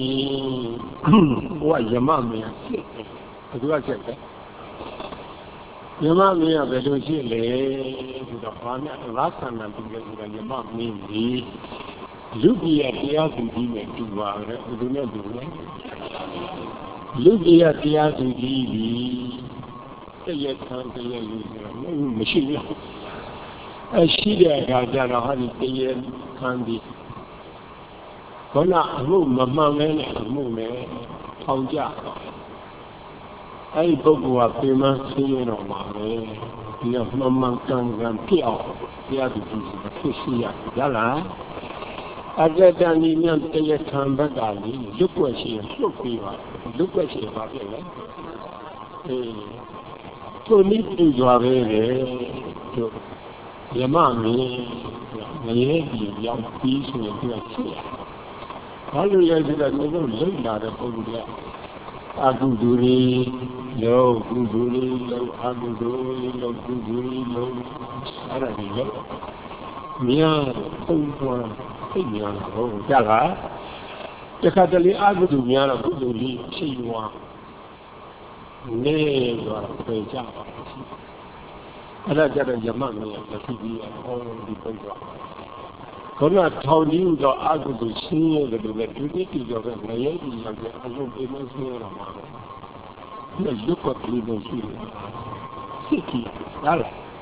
ဘုရားယမမင်းဘယ်သူကချက်လဲယမမင်းကဘယ်လိုရှိလဲဆိုတော့ဘာနဲ့လာဆန္ဒပြုလဲဆိုတော့ယမမင်းဒီလူပြည်ရဲ့တရားသူကြီးနဲ့တူပါရဲ့ဘယ်သူနဲ့တူလဲလူပြည်ရဲ့တရားသူကြီးဒီတည့်ရခံတည့်ရလူဆိုတာမရှိဘူးအရှိတဲ့အခါကျတော့ဟာဒီတည့်ရခံဒီခဏအမှုမမှန်မဲနဲ့အမှုနဲ့ထောင်ကြတော့အဲ့ဒီပုဂ္ဂိုလ်ကပြင်မဆင်းရဲတော့မှာပဲဒီကမှန်မှန်ကန်ကန်ပြအောင်တရားသူကြီးကဖြစ်ရှိရရလားအကြတန်ဒီမြတ်တရားခံဘက်ကလေလွတ်ွက်ရှိရင်လွတ်ပြီးပါလွတ်ွက်ရှိပါပြည့်လေအေးသူနိတူကြွားပဲလေသူယမမင်းငရဲကြီးရောက်ပြီးဆိုရင်သူကဖြစ်ရဘာလို့လဲဆိုတော့ငါတို့လိမ့်လာတဲ့ပုံစံအကုသိုလ်တွေလောကုသိုလ်တွေလောအကုသိုလ်တွေလောကုသိုလ်တွေလောအဲ့ဒါကြီးလောများပုံပေါ်သိများတာဟုတ်ကြလားတခါတလေအကုသိုလ်များတော့ကုသိုလ်လေးရှိသွားနေတော့ပြေကြပါအဲ့ဒါကြတော့ယမမင်းကသိပြီးဟောဒီပုံကခေါင်းထောင်ကြီးတော့အကုသိုလ်ရှင်းရတယ်လို့လည်းဒီတိတိကျော်ပဲမရဲကြီးရောက်တဲ့အလုံးပြင်းမရှင်းရတော့မှာပဲဒီရုပ်ကလေးလို့ရှိတယ်စိတ်ကြီးလား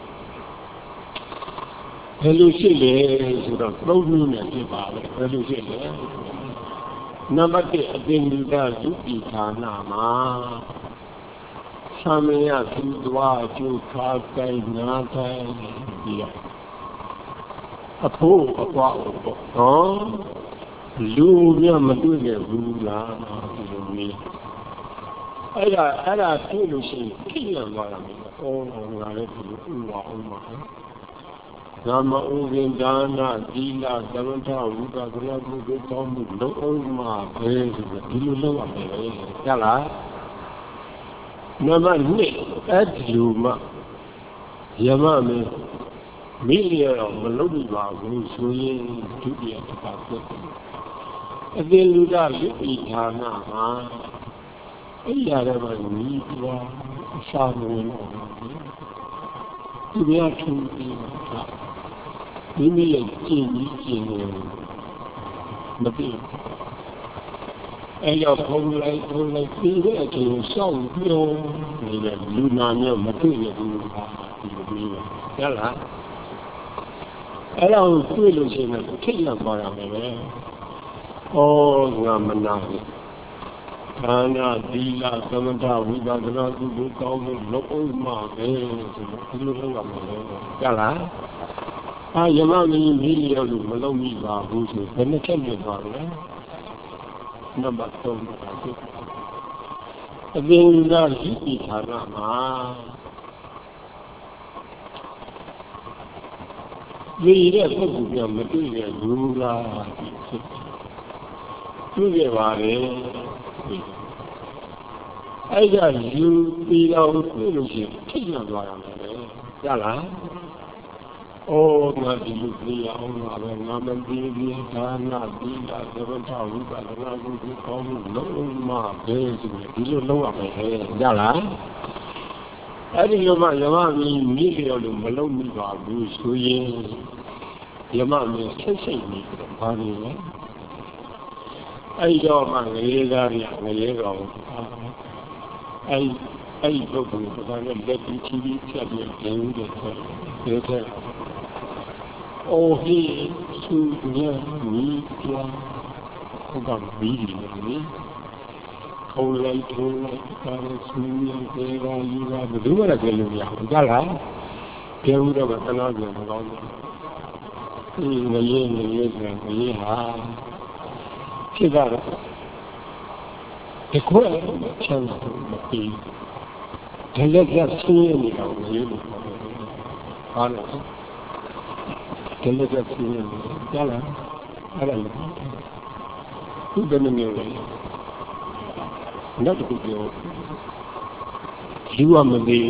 ဘယ်လိုရှိလဲဆိုတော့သုံးမျိုးနဲ့ဖြစ်ပါလေဘယ်လိုရှိလဲနံပါတ်တစ်အတင်လူကလူပြည်ဌာနမှာသမယသူသွားကျူခါကိုင်းနာကိုင်းဒီရအဖို့အပွားပေါ့ဟောလူမြတ်မတွေ့ခဲ့ဘူးလားဒီလိုမျိုးအဲ့ဒါအဲ့ဒါတွေ့လို့ရှိရင်ခိလန်သွားတာမျိုးအော်ငါလည်းဒီလိုဥပါအောင်ပါနာမဥပင်ဒါနသီလသမထဝိပဿနာကုသိုလ်ကောင်းမှုလုံးအောင်မှာပဲဆိုတော့ဒီလိုလုပ်ရမယ်ဟုတ်လားနံပါတ်နှစ်အဲ့ဒီလိုမှယမမင်းမိလျောမလုပ်ပြီးပါဘူးဆိုရင်ဒုတိယတစ်ပါးဖြစ်တယ်အသင်လူဒလူဤဌာနမှာအဲ့ဒီရတယ်မှာညီပွားအစာဝင်တော့ဒီများထူးပြီးတာမိမိရဲ့ကျင့်ကြီးကျင့်နေမသိအဲ့ရောက်ပုံလိုက်ပုံလိုက်ပြီးတဲ့အချိန်စောင့်ပြောနေတဲ့လူနာမျိုးမသိရဘူးဒီလိုမျိုးရလားအဲ့ဒါကိုတွေ့လို့ရှိရင်ထိတ်လန့်သွားရမယ်ပဲ။ဩငါမနာဘူး။ဒါနသီလသမထဝိပဿနာကုသိုလ်ကောင်းမှုလုပ်အောင်မှာပဲဆိုတော့ဒီလိုလုပ်ရမှာလေ။ကြားလား။အာယမမင်းမိလျော်လို့မလုပ်မိပါဘူးဆိုဘယ်နှချက်မြင်သွားလဲ။နံပါတ်သုံးပါဆိုအသင်္သာရှိတိဌာနမှာဒီရဲ့ပုဂ္ဂိုလ်ကမတွေ့ရဘူးလားဖြစ်တွေ့ရပါတယ်အဲ့ဒါယူပြီးတော့တွေ့လို့ရှိရင်ထိတ်လန့်သွားရမယ်ရလားဩငါဒီလိုပြရအောင်ပါပဲငါမပြီးပြီးဒါနာပြီးတာသဘောထားဝိပဿနာကိုကောင်းလို့လုံးမပဲဆိုဒီလိုလုံးရမယ်ရလားအဲ့ဒီလိုမှယမမင်းမိလျော်လို့မလုံးမိပါဘူးဆိုရင်ယမမင်းဆိတ်ဆိတ်နေတယ်ဘာလို့လဲအဲ့တော့မှငရေသားရငရေကောင်အဲ့အဲ့ဒီပုဂ္ဂိုလ်ကလည်းလက်ပြီးချီပြီးဖြတ်ပြီးနေဦးတယ်ဆိုတော့ဒီအိုဟိသူညမီပြောဟုတ်ကဲ့ပြီးပြီလေခေါ်လိုက်ထိုးလိုက်ဒါလည်းဆင်းရဲကြရယူတာဘယ်သူမှလည်းကြည့်လို့မရဘူးကြားလားကြည့်ဦးတော့ကသနာပြန်မကောင်းဘူးဒီငရေငရေဆိုငရေဟာဖြစ်တာတော့ဒီကွယ်ချမ်းသာမပြီးဒီလက်ကဆင်းရဲနေတော့ငရေလို့ပြောတယ်ဟာလို့ဒီလက်ကဆင်းရဲနေကြားလားအဲ့ဒါလည်းသူ့ဘယ်နည်းမျိုးလဲနောက်တစ်ခုပြောယူရမသေး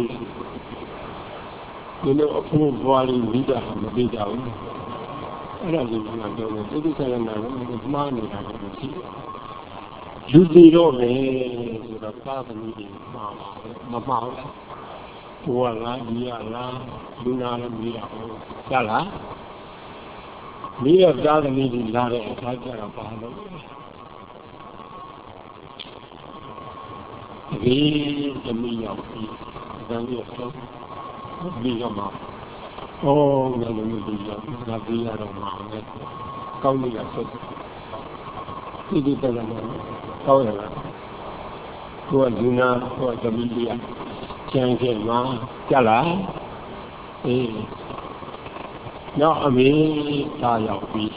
ဒီလိုအဖို့ဘွားလေးမိတာမသေးကြဘူးအဲ့ဒါကိုငါပြောတယ်ဒီကိစ္စကလည်းမှားနေတာလည်းမရှိလူသေးတော့ပဲဆိုတော့သာသမီတွေမှားပါမမှားဘူးဘွားလားဒီရလားလူနာလည်းမိတာဟုတ်ကြလားမိရသာသမီတွေလာတဲ့အခါကျတော့ဘာလို့ဒီသမီးရောက်ပြီးတန်ပြီးတော့ဒီကမှာအော်ငါလည်းဒီရောက်ငါပြီးရတော့မှာပဲကောင်းနေရဆက်ဒီဒီတလည်းကောင်းရလားကိုကဒီနာကိုကသမီးလေးကျန်ခဲ့မှာကြလားအေးနောက်အမေသားရောက်ပြီး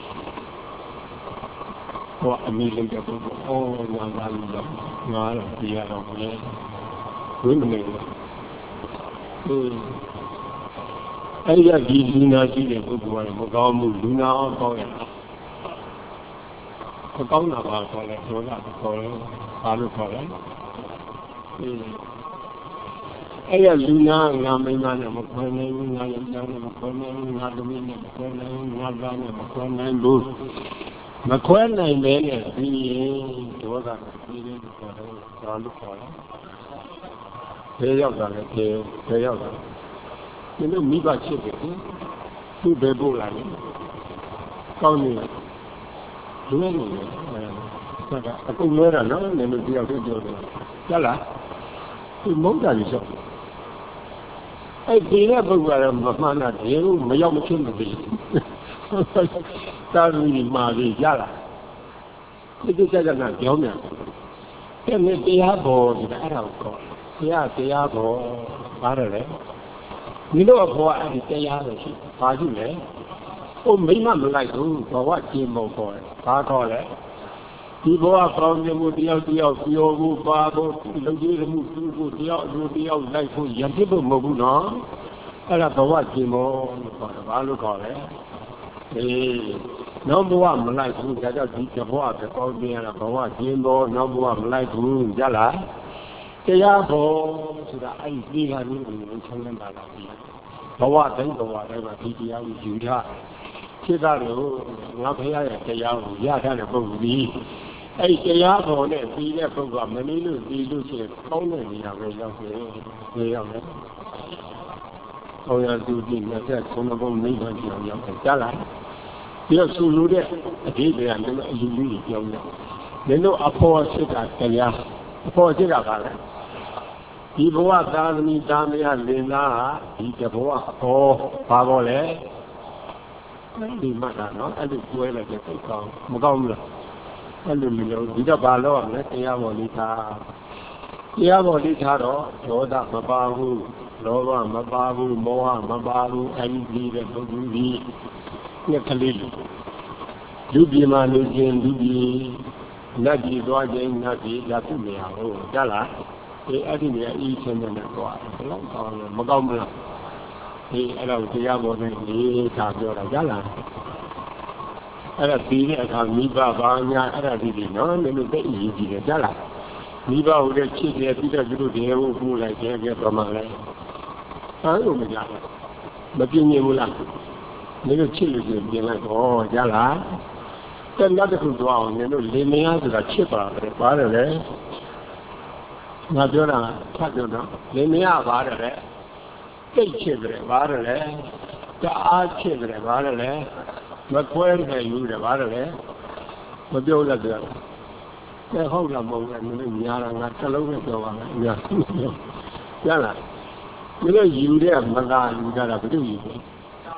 ဟောအမေလေးကတော့အော်ငါလာလို့ငါတော့ပြရတော့လေဝိမနေဘူးอืมအဲ့ဒီကဒီလူနာရှိတဲ့ပုဂ္ဂိုလ်ကမကောင်းဘူးလူနာအောင်ကောင်းရတာမကောင်းတာပါခေါ်လဲဒေါသခေါ်လဲဘာလို့ခေါ်လဲอืมအဲ့ဒီလူနာငါမိန်းမနဲ့မခွဲနိုင်ဘူးငါယောက်ျားနဲ့မခွဲနိုင်ဘူးငါသမီးနဲ့မခွဲနိုင်ဘူးငါသားနဲ့မခွဲနိုင်ဘူးမခွဲနိုင်ပဲနဲ့ဒီဒေါသကိုပြီးနေခေါ်တယ်ဘာလို့ခေါ်လဲဖေးရောက်တာလည်းဖေးဖေးရောက်တာဒီလိုမိဘချစ်တယ်သူ့ဘယ်ပို့လာလဲကောင်းနေတယ်လွဲနေတယ်အဲဒါအကုန်လွဲတာနော်နင်တို့တယောက်တည်းပြောတယ်ကြားလားဒီမုန်းတာကြီးဆိုအဲ့ဒီတဲ့ပုဂ္ဂိုလ်ကမမှန်တာဒီလိုမရောက်မချင်းမသိတာလူကြီးမှာကြီးရလားဒီကိစ္စကလည်းကြောင်းမြန်တဲ့နေ့တရားပေါ်ဒီအဲ့ဒါကိုတရားတရားပေါ်ပါတယ်လေဒီလိုအပေါ်အဲ့ဒီတရားလို့ရှိဘာရှိလဲဟိုမိမမလိုက်ဘူးဘဝကျင်းဖို့ခေါ်တယ်ဘာခေါ်လဲဒီဘဝကောင်းမှုတယောက်တယောက်ပြောဖို့ပါဖို့လူကြီးမှုသူ့ကိုတယောက်လူတယောက်လိုက်ဖို့ရံဖြစ်ဖို့မဟုတ်ဘူးနော်အဲ့ဒါဘဝကျင်းဖို့ခေါ်တယ်ဘာလို့ခေါ်လဲအေးနောက်ဘဝမလိုက်ဘူးဒါကြောင့်ဒီဘဝကကောင်းပြန်ရတာဘဝကျင်းဖို့နောက်ဘဝမလိုက်ဘူးကြလားတရားပေါ်ဆိုတာအဲ့ဒီဒီကနေ့ကိုချမ်းသာတာလားဘဝတိုင်းဘဝတိုင်းမှာဒီတရားကိုယူထားဖြစ်တာလို့ငါဖရာရဲ့တရားကိုရထားတဲ့ပုဂ္ဂိုလ်ကြီးအဲ့ဒီတရားပေါ်နဲ့ပြီးတဲ့ပုဂ္ဂိုလ်ကမနေလို့ပြီးလို့ရှိရင်ကောင်းတဲ့နေရာပဲရောက်တယ်နေရောက်တယ်။အောင်ရသူကြည့်မြတ်ကုန်းဘုံနိဗ္ဗာန်ကြောင်ရောက်တယ်ကြားလားပြီးတော့သူလူတဲ့အဒီပရာလည်းအယူကြီးပြောင်းတယ်။ဒီလိုအဖို့စစ်တာတရားအဖို့စစ်တာကလည်းဒီဘဝသာသမီသားမယားလင်သားဟာဒီတဘဝအပေါ်ဘာပေါ်လဲဒီမှတ်တာနော်အဲ့လိုကျွဲလိုက်တဲ့စိတ်ကောင်းမကောင်းဘူးလားအဲ့လိုမျိုးဒီတော့ဘာလို့ရမလဲတရားပေါ်လေးထားတရားပေါ်လေးထားတော့ဒေါသမပါဘူးလောဘမပါဘူးမောဟမပါဘူးအဲ့ဒီတဲ့ပုဂ္ဂိုလ်ကြီးညက်ကလေးလူလူပြည်မှာလူချင်းလူပြည်နတ်ပြည်သွားခြင်းနတ်ပြည်လာခုမရဘူးကြားလားဒီအဲ့ဒီနေရာအီးချင်းနဲ့သွားဘယ်လောက်ကောင်းလဲမကောင်းဘူးလားဒီအဲ့တော့တရားပေါ်နဲ့လေးထားပြောတာကြားလားအဲ့ဒါပြီးတဲ့အခါမိဘဘာညာအဲ့ဒါဒီဒီနော်မင်းတို့သိအရေးကြီးတယ်ကြားလားမိဘဟိုတဲ့ချစ်တယ်ပြီးတော့သူတို့တရားကိုပို့လိုက်တယ်ကြပြမှလည်းအဲ့လိုမကြဘူးမပြင်းနေဘူးလားမင်းတို့ချစ်လို့ဆိုပြင်လိုက်တော့ကြားလားတဲ့နောက်တစ်ခုတော့အောင်မင်းတို့လင်မယားဆိုတာချစ်ပါပဲပါတယ်လေငါပြောတာဖတ်ပြောတော့လင်မယားပါတယ်လေတိတ်ချစ်တယ်ပါတယ်လေတအားချစ်တယ်ပါတယ်လေမခွဲတယ်ယူတယ်ပါတယ်လေမပြောလိုက်တယ်အဲဟုတ်လားမဟုတ်လားမင်းတို့ညာတာငါတစ်လုံးနဲ့ပြောပါမယ်ညာရလားမင်းတို့ယူတဲ့မသာယူတာဘယ်လိုယူလဲ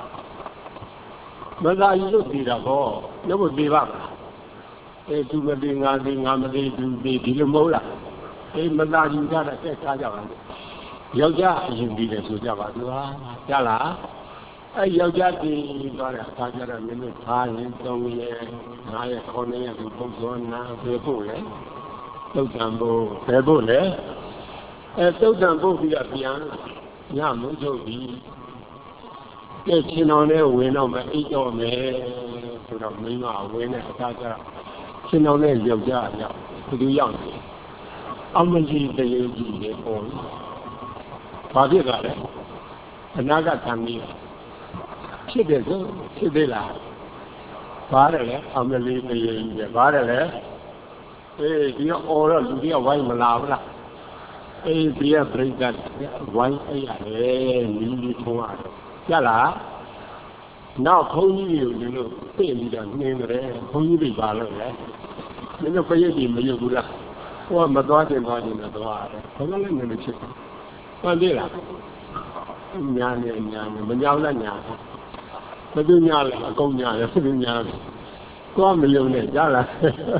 မသာယူလို့ပြီးတာပေါ့လည်းမပြီးပါလားအဲသူမပြီးငါပြီးငါမပြီးသူပြီးဒီလိုမဟုတ်လားအဲမသာယူတာတက်စားကြပါလို့ယောက်ျားအရင်ပြီးတယ်ဆိုကြပါသူဟာရလားအဲယောက်ျားပြီးသွားတဲ့အခါကျတော့မင်းတို့ထားရင်သုံးရက်ငါးရက်ခေါင်းနဲ့ဒီပုံစောနာပြေဖို့လေသုတ်တံဖို့ဘယ်ဖို့လဲအဲသုတ်တံဖို့ပြီးတော့ပြန်ညမိုးချုပ်ပြီးကဲချင်းတော်နဲ့ဝင်တော့မယ်အိတ်တော့မယ်ဆိုတော့မင်းကဝင်တဲ့အခါကျတော့ချင်းတော်နဲ့ယောက်ျားရောက်ဘယ်သူရောက်လဲအမကြီးတရေကြီးလေပေါ့ဘာဖြစ်ကြလဲအနာဂတ်သံကြီးဖြစ်တယ်ဆိုဖြစ်သေးလားပါတယ်လေအမလေးတရေကြီးပဲပါတယ်လေအေးဒီတော့အော်တော့လူတွေကဝိုင်းမလာဘူးလားအေးဒီကပြိတ္တဝိုင်းအဲ့ရတယ်နီးနီးထုံးရတယ်ရလားနောက်ဘုန်းကြီးတွေကိုလည်းသိပြီးတော့နှင်းတယ်ဘုန်းကြီးတွေပါလို့လေမင်းတို့ပြည့်ပြည်မရဘူးလားဟိုကမသွားချင်သွားချင်တော့သွားတယ်ဘယ်လိုလဲမင်းချစ်ဟုတ်သေးလားညာနေညာနေမကြောက်လက်ညာဘယ်သူညာလဲအကုန်ညာတယ်ဘယ်သူညာလဲသွားမယုံနဲ့ကြားလား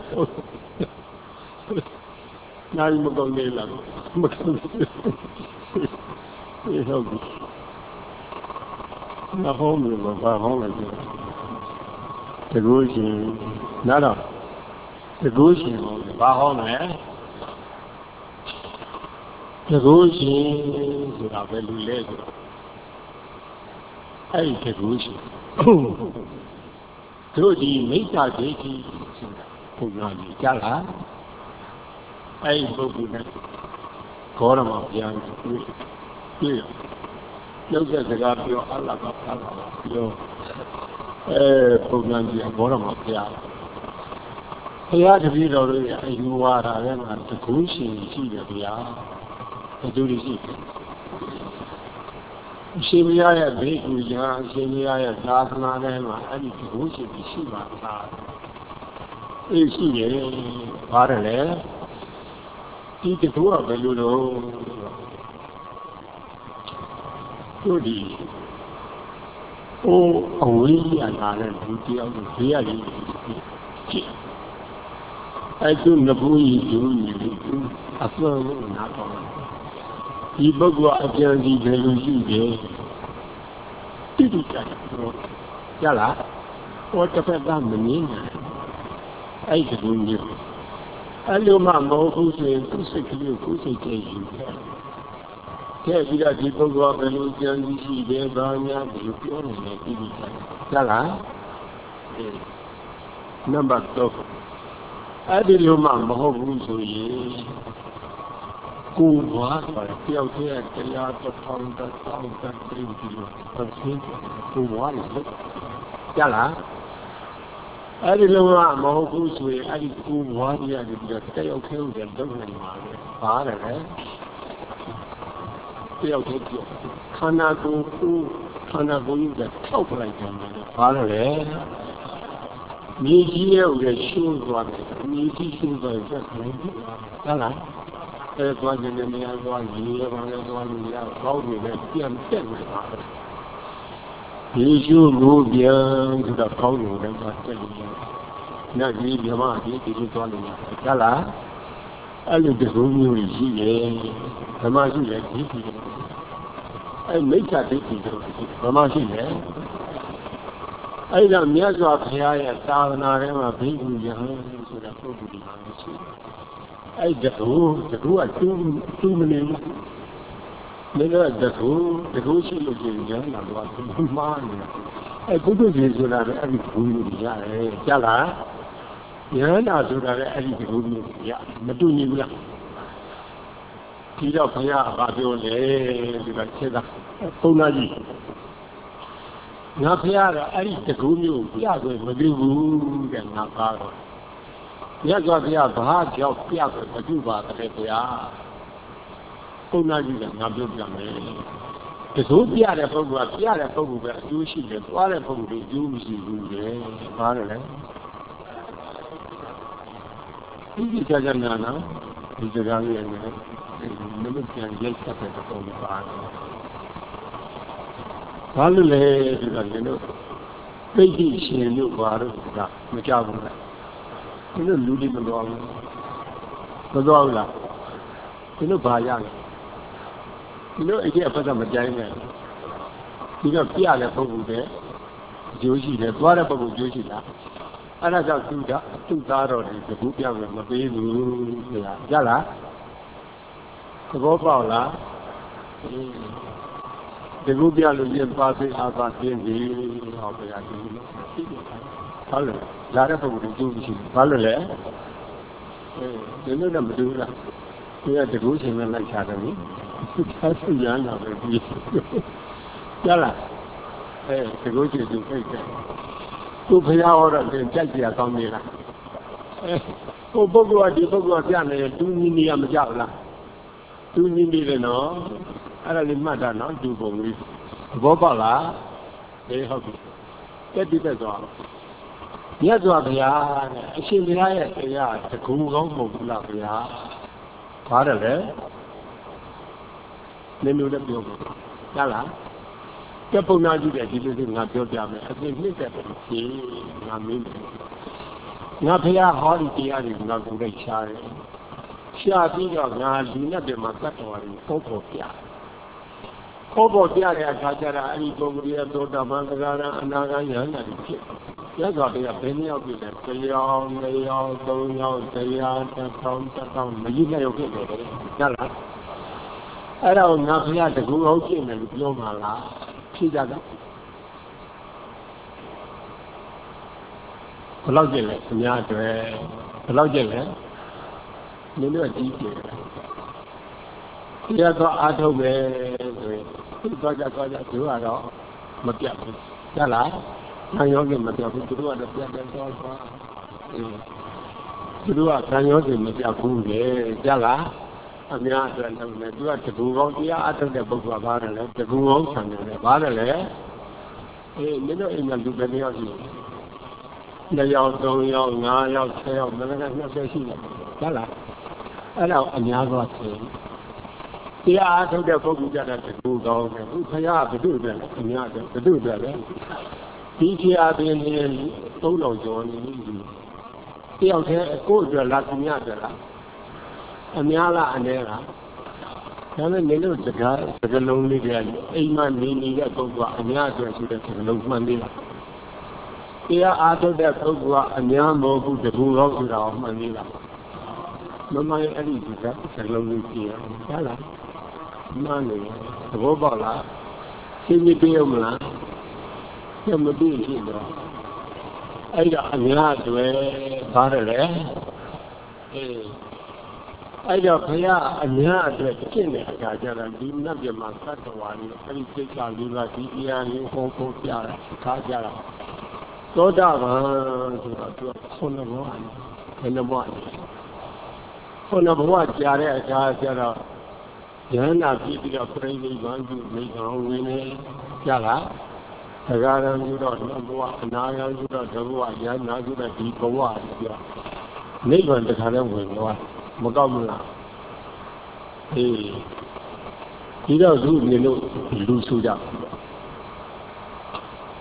ညာမကုန်သေးလားမကုန်သေးဘူးဟုတ်ပြီမဟုတ်ဘူးဘာဟောင်းလဲတကူရှင်နားတော့တကူရှင်ဘာဟောင်းလဲတကူရှင်ဆိုတာပဲလူလဲဆိုအဲ့ဒီတကူရှင်တို့ဒီမိစ္ဆာဒိဋ္ဌိဆိုတာဘုရားကြီးကြားလားအဲ့ဒီပုဂ္ဂိုလ်နဲ့ခေါ်ရမှာပြန်တွေ့တွေ့လောက်တဲ့စကားပြောအလ္လာဟ်ကဖတ်လာပြောအဲပုံမှန်ကြီးဘောရမှာဖျားဖျားတပည့်တော်တို့ရဲ့အယူဝါဒထဲမှာတကူးရှင်ရှိတယ်ဗျာဘယ်သူရှိလဲအရှင်ဘုရားရဲ့ဘေကုညာအရှင်ဘုရားရဲ့သာသနာထဲမှာအဲ့ဒီတကူးရှင်ရှိပါလားအေးရှိတယ်ပါတယ်လေဒီတကူးကဘယ်လိုလုပ်တို့ဒီဟိုအဝေးကြီးလာတဲ့လူတယောက်ကိုဈေးရလေးကြည့်အဲ့သူငပူးကြီးသူညီသူအစွမ်းလို့နားတော့ဒီပုဂ္ဂိုလ်အပြန်စီဘယ်လိုရှိတယ်တိတိကျကျတော့ရလားဟောတစ်ဖက်ကမငင်းနိုင်အဲ့ဒီလူမျိုးအဲ့လိုမှမဟုတ်ဘူးဆိုရင်သူ့စိတ်ကလေးကိုစိတ်ကြည့်ယူတယ်တဲ့ပြီးတော့ဒီပုဂ္ဂိုလ်ကဘယ်လိုကြံစည်ရှိတယ်ဘာများဘယ်လိုပြောနေလဲဒီလိုကြားလားနံပါတ်၃အဲ့ဒီလိုမှမဟုတ်ဘူးဆိုရင်ကိုယ်ဘာဆိုတယောက်တည်းတရားတစ်ထောင်တစ်ထောင်တစ်သိန်းဒီလိုပတ်စင်းကိုယ်ဘာလဲကြားလားအဲ့ဒီလိုမှမဟုတ်ဘူးဆိုရင်အဲ့ဒီကိုယ်ဘာကြီးရတယ်ပြီးတော့တယောက်တည်းကိုတော့နိုင်ပါလေပါတယ်လေတယောက်တည်းပြောခန္ဓာကိုယ်ကိုခန္ဓာကိုယ်ကြီးကထောက်ပလိုက်တယ်ဘာလို့လဲမြေကြီးရဲ့ဦးရဲ့ရှိုးသွားတယ်မြေကြီးရှိုးသွားတယ်ဆက်နေတယ်ဟုတ်လားအဲသွားခြင်းနဲ့များသွားရေဘာလဲသွားလို့ရကောင်းနေတယ်ပြန်တက်နေပါယေရှုကိုပြန်ဆိုတာကောင်းလို့လည်းတက်လို့ရတယ်။နောက်ဒီမြမကြီးဒီလိုသွားလို့ရတယ်။ဟုတ်လား။အဲ့လိုတကူမျိုးရှိတယ်။ဓမ္မရှိတယ်ဒီဒီအဲ့မိစ္ဆာဒိဋ္ဌိတို့ဓမ္မရှိတယ်။အဲ့ဒါမြတ်စွာဘုရားရဲ့သာသနာထဲမှာဘိက္ခုယဟန်ဆိုတာပုဂ္ဂိုလ်ဒီမှာရှိတယ်။အဲ့တကူတကူကသူ့သူ့မနေဘူး။လည်းတကူတကူရှိလို့ရှိရင်ညာတော့သူမှားနေတာအဲ့ဘုဒ္ဓရှင်ဆိုတာလည်းအဲ့ဒီဘုန်းကြီးရတယ်ကြားလားဉာဏ်နာဆိုတာလည်းအဲ့ဒီဘုန်းကြီးရမတူညီဘူးလားဒီတော့ဘုရားကပြောလေဒီကချက်တာပုံနာကြီးငါဘုရားကအဲ့ဒီတကူမျိုးပြဆိုမပြုဘူးတဲ့ငါကားတော့မြတ်စွာဘုရားဘာကြောင့်ပြဆိုမပြုပါတဲ့ဘုရားပုံနာကြီးကငါပြောပြမယ်တကူပြတဲ့ပုဂ္ဂိုလ်ကပြတဲ့ပုဂ္ဂိုလ်ပဲအကျိုးရှိတယ်သွားတဲ့ပုဂ္ဂိုလ်ကအကျိုးမရှိဘူးလေဘာလဲလဲဒီကြကြနာနာဒီကြကြလေးနဲ့နမပြန်ရိတ်ဆက်တဲ့ပုံစံပါတယ်ဘာလို့လဲဒီကလည်းတို့သိသိရှင်တို့ဘာလို့ကမကြောက်ဘူးလားဒီလိုလူတွေမတော်ဘူးမတော်ဘူးလားဒီလိုဘာရလဲဒီလိုအကျအပတ်ကမကြိုင်းနဲ့ဒီတော့ပြတဲ့ပုဂ္ဂိုလ်တွေအကျိုးရှိတယ်သွားတဲ့ပုဂ္ဂိုလ်အကျိုးရှိလားအဲ့ဒါကြောင့်သူကသူ့သားတော်တွေတကူပြောင်းလို့မပေးဘူးဆိုတာရလားသဘောပေါက်လားတကူပြောင်းလို့ရင်ပါသိအားပါပြင်းပြီဟောပြရတယ်ဟုတ်လားလာတဲ့ပုဂ္ဂိုလ်တွေအကျိုးရှိဘာလို့လဲအဲဒီလိုတော့မတူဘူးလားသူကတကူချိန်နဲ့လိုက်ချတယ်နိသာဆရာနာပဲပြီးကြလားအဲတကူချိန်သူဖိတ်တယ်သူဖျားဟောတော့တင်ကြိုက်ကြရကောင်းနေလားအဲဟိုပုဂ္ဂိုလ်ကဒီပုဂ္ဂိုလ်ကပြနေတူညီနေရမကြောက်လားတူညီနေတယ်နော်အဲ့ဒါလေးမှတ်တာနော်တူပုံလေးသဘောပေါက်လားအေးဟုတ်ပြီတက်တိတက်သွားမြတ်စွာဘုရားတဲ့အရှင်ဘုရားရဲ့တရားတကူကောင်းမဟုတ်ဘူးလားဘုရားဘာတယ်လဲနည်းမျိုးလည်းပြောပါကြားလားကဲပုံနာကြည့်တယ်ဒီလိုလေးငါပြောပြမယ်အပြင်နှစ်သက်တယ်ဖြေငါမင်းငါဖះဟောဒီတရားတွေငါကိုယ်လိုက်ရှားတယ်ရှားပြီးတော့ငါလူနဲ့ပြမှာတတ်တော်ရီပေါ်ပေါ်ပြပေါ်ပေါ်ပြတဲ့အခါကျတော့အဲ့ဒီပုဂ္ဂိုလ်ရဲ့သောတာပန်သဂရအနာဂယန္တာတွေဖြစ်ရသော်ဘယ်ဘယ်နည်းရောက်ပြီလဲတရားနှစ်ယောက်သုံးယောက်တရားတစ်ထောင်တစ်ထောင်မကြီးနဲ့ရောက်ဖြစ်တယ်ကြားလားအဲ့တော့ငါဖះတကူဟုတ်ဖြစ်မယ်လို့ပြောမှာလားဖြေကြတာဘယ်လောက်ကျလဲအများအတွက်ဘယ်လောက်ကျလဲနည်းနည်းကြီးကျယ်တရားတော့အားထုတ်ပဲဆိုရင်သူတော့ကြတော့ကြသူကတော့မပြတ်ဘူးကြားလားခံရောကမပြတ်ဘူးသူတို့ကတော့ပြတ်တယ်တော့သွားသူတို့ကခံရောကမပြတ်ဘူးလေကြားလားအများအတွက်လုပ်နေသူကတကူကောင်းတရားအထုတ်တဲ့ပုဂ္ဂိုလ်ကဘာလဲတကူကောင်းဆံတယ်ဘာလဲလဲအေးမင်းတို့အိမ်မှာလူပဲတယောက်ရှိတယ်နှစ်ယောက်သုံးယောက်ငါးယောက်ဆယ်ယောက်မနက်ကနှစ်ဆယ်ရှိတယ်ဟုတ်လားအဲ့တော့အများသောဆင်းတရားအထုတ်တဲ့ပုဂ္ဂိုလ်ကြတဲ့တကူကောင်းတယ်သူခရဘုဒ္ဓအတွက်လည်းအများတယ်ဘုဒ္ဓအတွက်လည်းဒီခရပင်နေသုံးတော်ကျော်နေပြီတယောက်တည်းကိုယ့်အတွက်လားသူများအတွက်လားအများလားအနည်းလားဒါနဲ့မင်းတို့စကားစကားလုံးလေးတွေအိမ်မှာနေနေတဲ့ပုဂ္ဂိုလ်ကအများအတွက်ရှိတဲ့စကားလုံးမှန်သေးလားတရားအားထုတ်တဲ့ပုဂ္ဂိုလ်ကအများမဟုတ်ဘူးတကူကောင်းဆိုတာမှန်သေးလားမမှန်အဲ့ဒီစကားစကားလုံးလေးကြည့်ရဟုတ်လားမှန်တယ်သဘောပေါက်လားရှင်းပြပြရမလားကျမသိရှိတော့အဲ့ဒါအများအတွက်ဘာလဲအေးအဲ့တော့ဘုရားအများအတွက်ရှင်းတဲ့အခါကျတော့ဒီနတ်ပြမှာသတ္တဝါတွေအဲ့ဒီစိတ်ကလူကဒီတရားလေးဟောဖို့ပြတာခါကြတာသောတာပန်ဆိုတော့သူကခုနဘဝဘယ်နှဘဝခုနဘဝကြာတဲ့အခါကျတော့ဉာဏ်နာပြီးပြီးတော့ပြိဋိဘံကျမိခံဝင်နေကြလားသဂရံကျတော့နှစ်ဘဝအနာဂံကျတော့တဘဝဉာဏ်နာကျတော့ဒီဘဝပြောနိဗ္ဗာန်တခါတည်းဝင်သွားမကောက်ဘူးလားအေးဒီတော့သူနေလို့လူဆိုကြ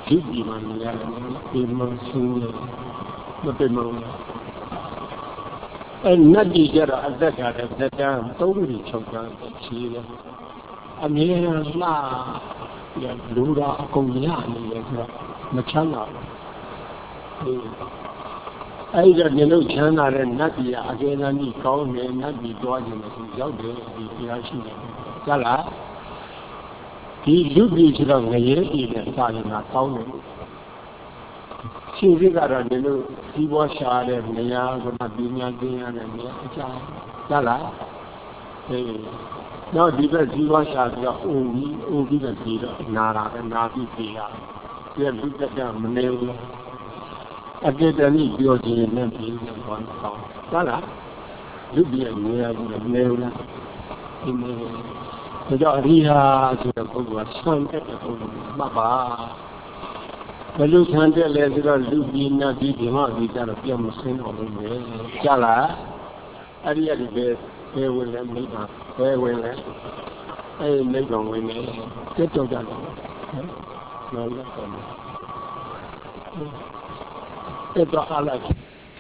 ပြုပြီးမှနေရတယ်ဒီမှာဆင်းရဲမပြေမလို့အဲနတ်ကြီးကြတော့အသက်ကြတဲ့သက်တမ်းသုံးပြီးချုပ်တာချီးတယ်အမြဲတမ်းလှရလူတော်အကုန်ရနေတယ်ဆိုတော့မချမ်းသာဘူးအဲ့ဒါညလုံးချမ်းသာတဲ့နတ်ကြီးအကယ်တမ်းကြီးကောင်းနေနတ်ကြီးတွားနေတယ်ဆိုရောက်တယ်ဒီတရားရှိတယ်ကြားလားဒီလူကြီးဆိုတော့ငရဲကြီးနဲ့စာရင်ကကောင်းတယ်ရှင်ကြီးကတော့ညလုံးဒီဘောရှာတဲ့နေရာကမှပညာသင်ရတဲ့နေရာအချာကြားလားအေးတော့ဒီဘက်ဒီဘောရှာပြီးတော့အိုပြီးအိုပြီးတော့ပြီးတော့နာတာပဲနာပြီးပြီးတာဒီလူတက်ကြမနေဘူးအကယ်တည်းပြောခြင်းနဲ့ပြီးတော့ကောင်းကြားလားလူကြီးနေရာဘူးမနေဘူးလားဒီနေဒါကြောင့်အရိယာဆိုတဲ့ပုဂ္ဂိုလ်ကဆန့်တဲ့ပုဂ္ဂိုလ်မှတ်ပါဘယ်လိုဆန့်တဲ့လဲဆိုတော့လူကြီးနတ်ကြီးဒီမှာဒီကြတော့ပြောင်းမစင်းတော့ဘူးလေကြားလားအဲ့ဒီအဲ့ဒီပဲဘယ်ဝင်လဲမိဘဘယ်ဝင်လဲအဲ့မိဘဝင်နေကြက်တော့ကြတော့နော်နော်လည်းတော့အဲ့တော့အားလိုက်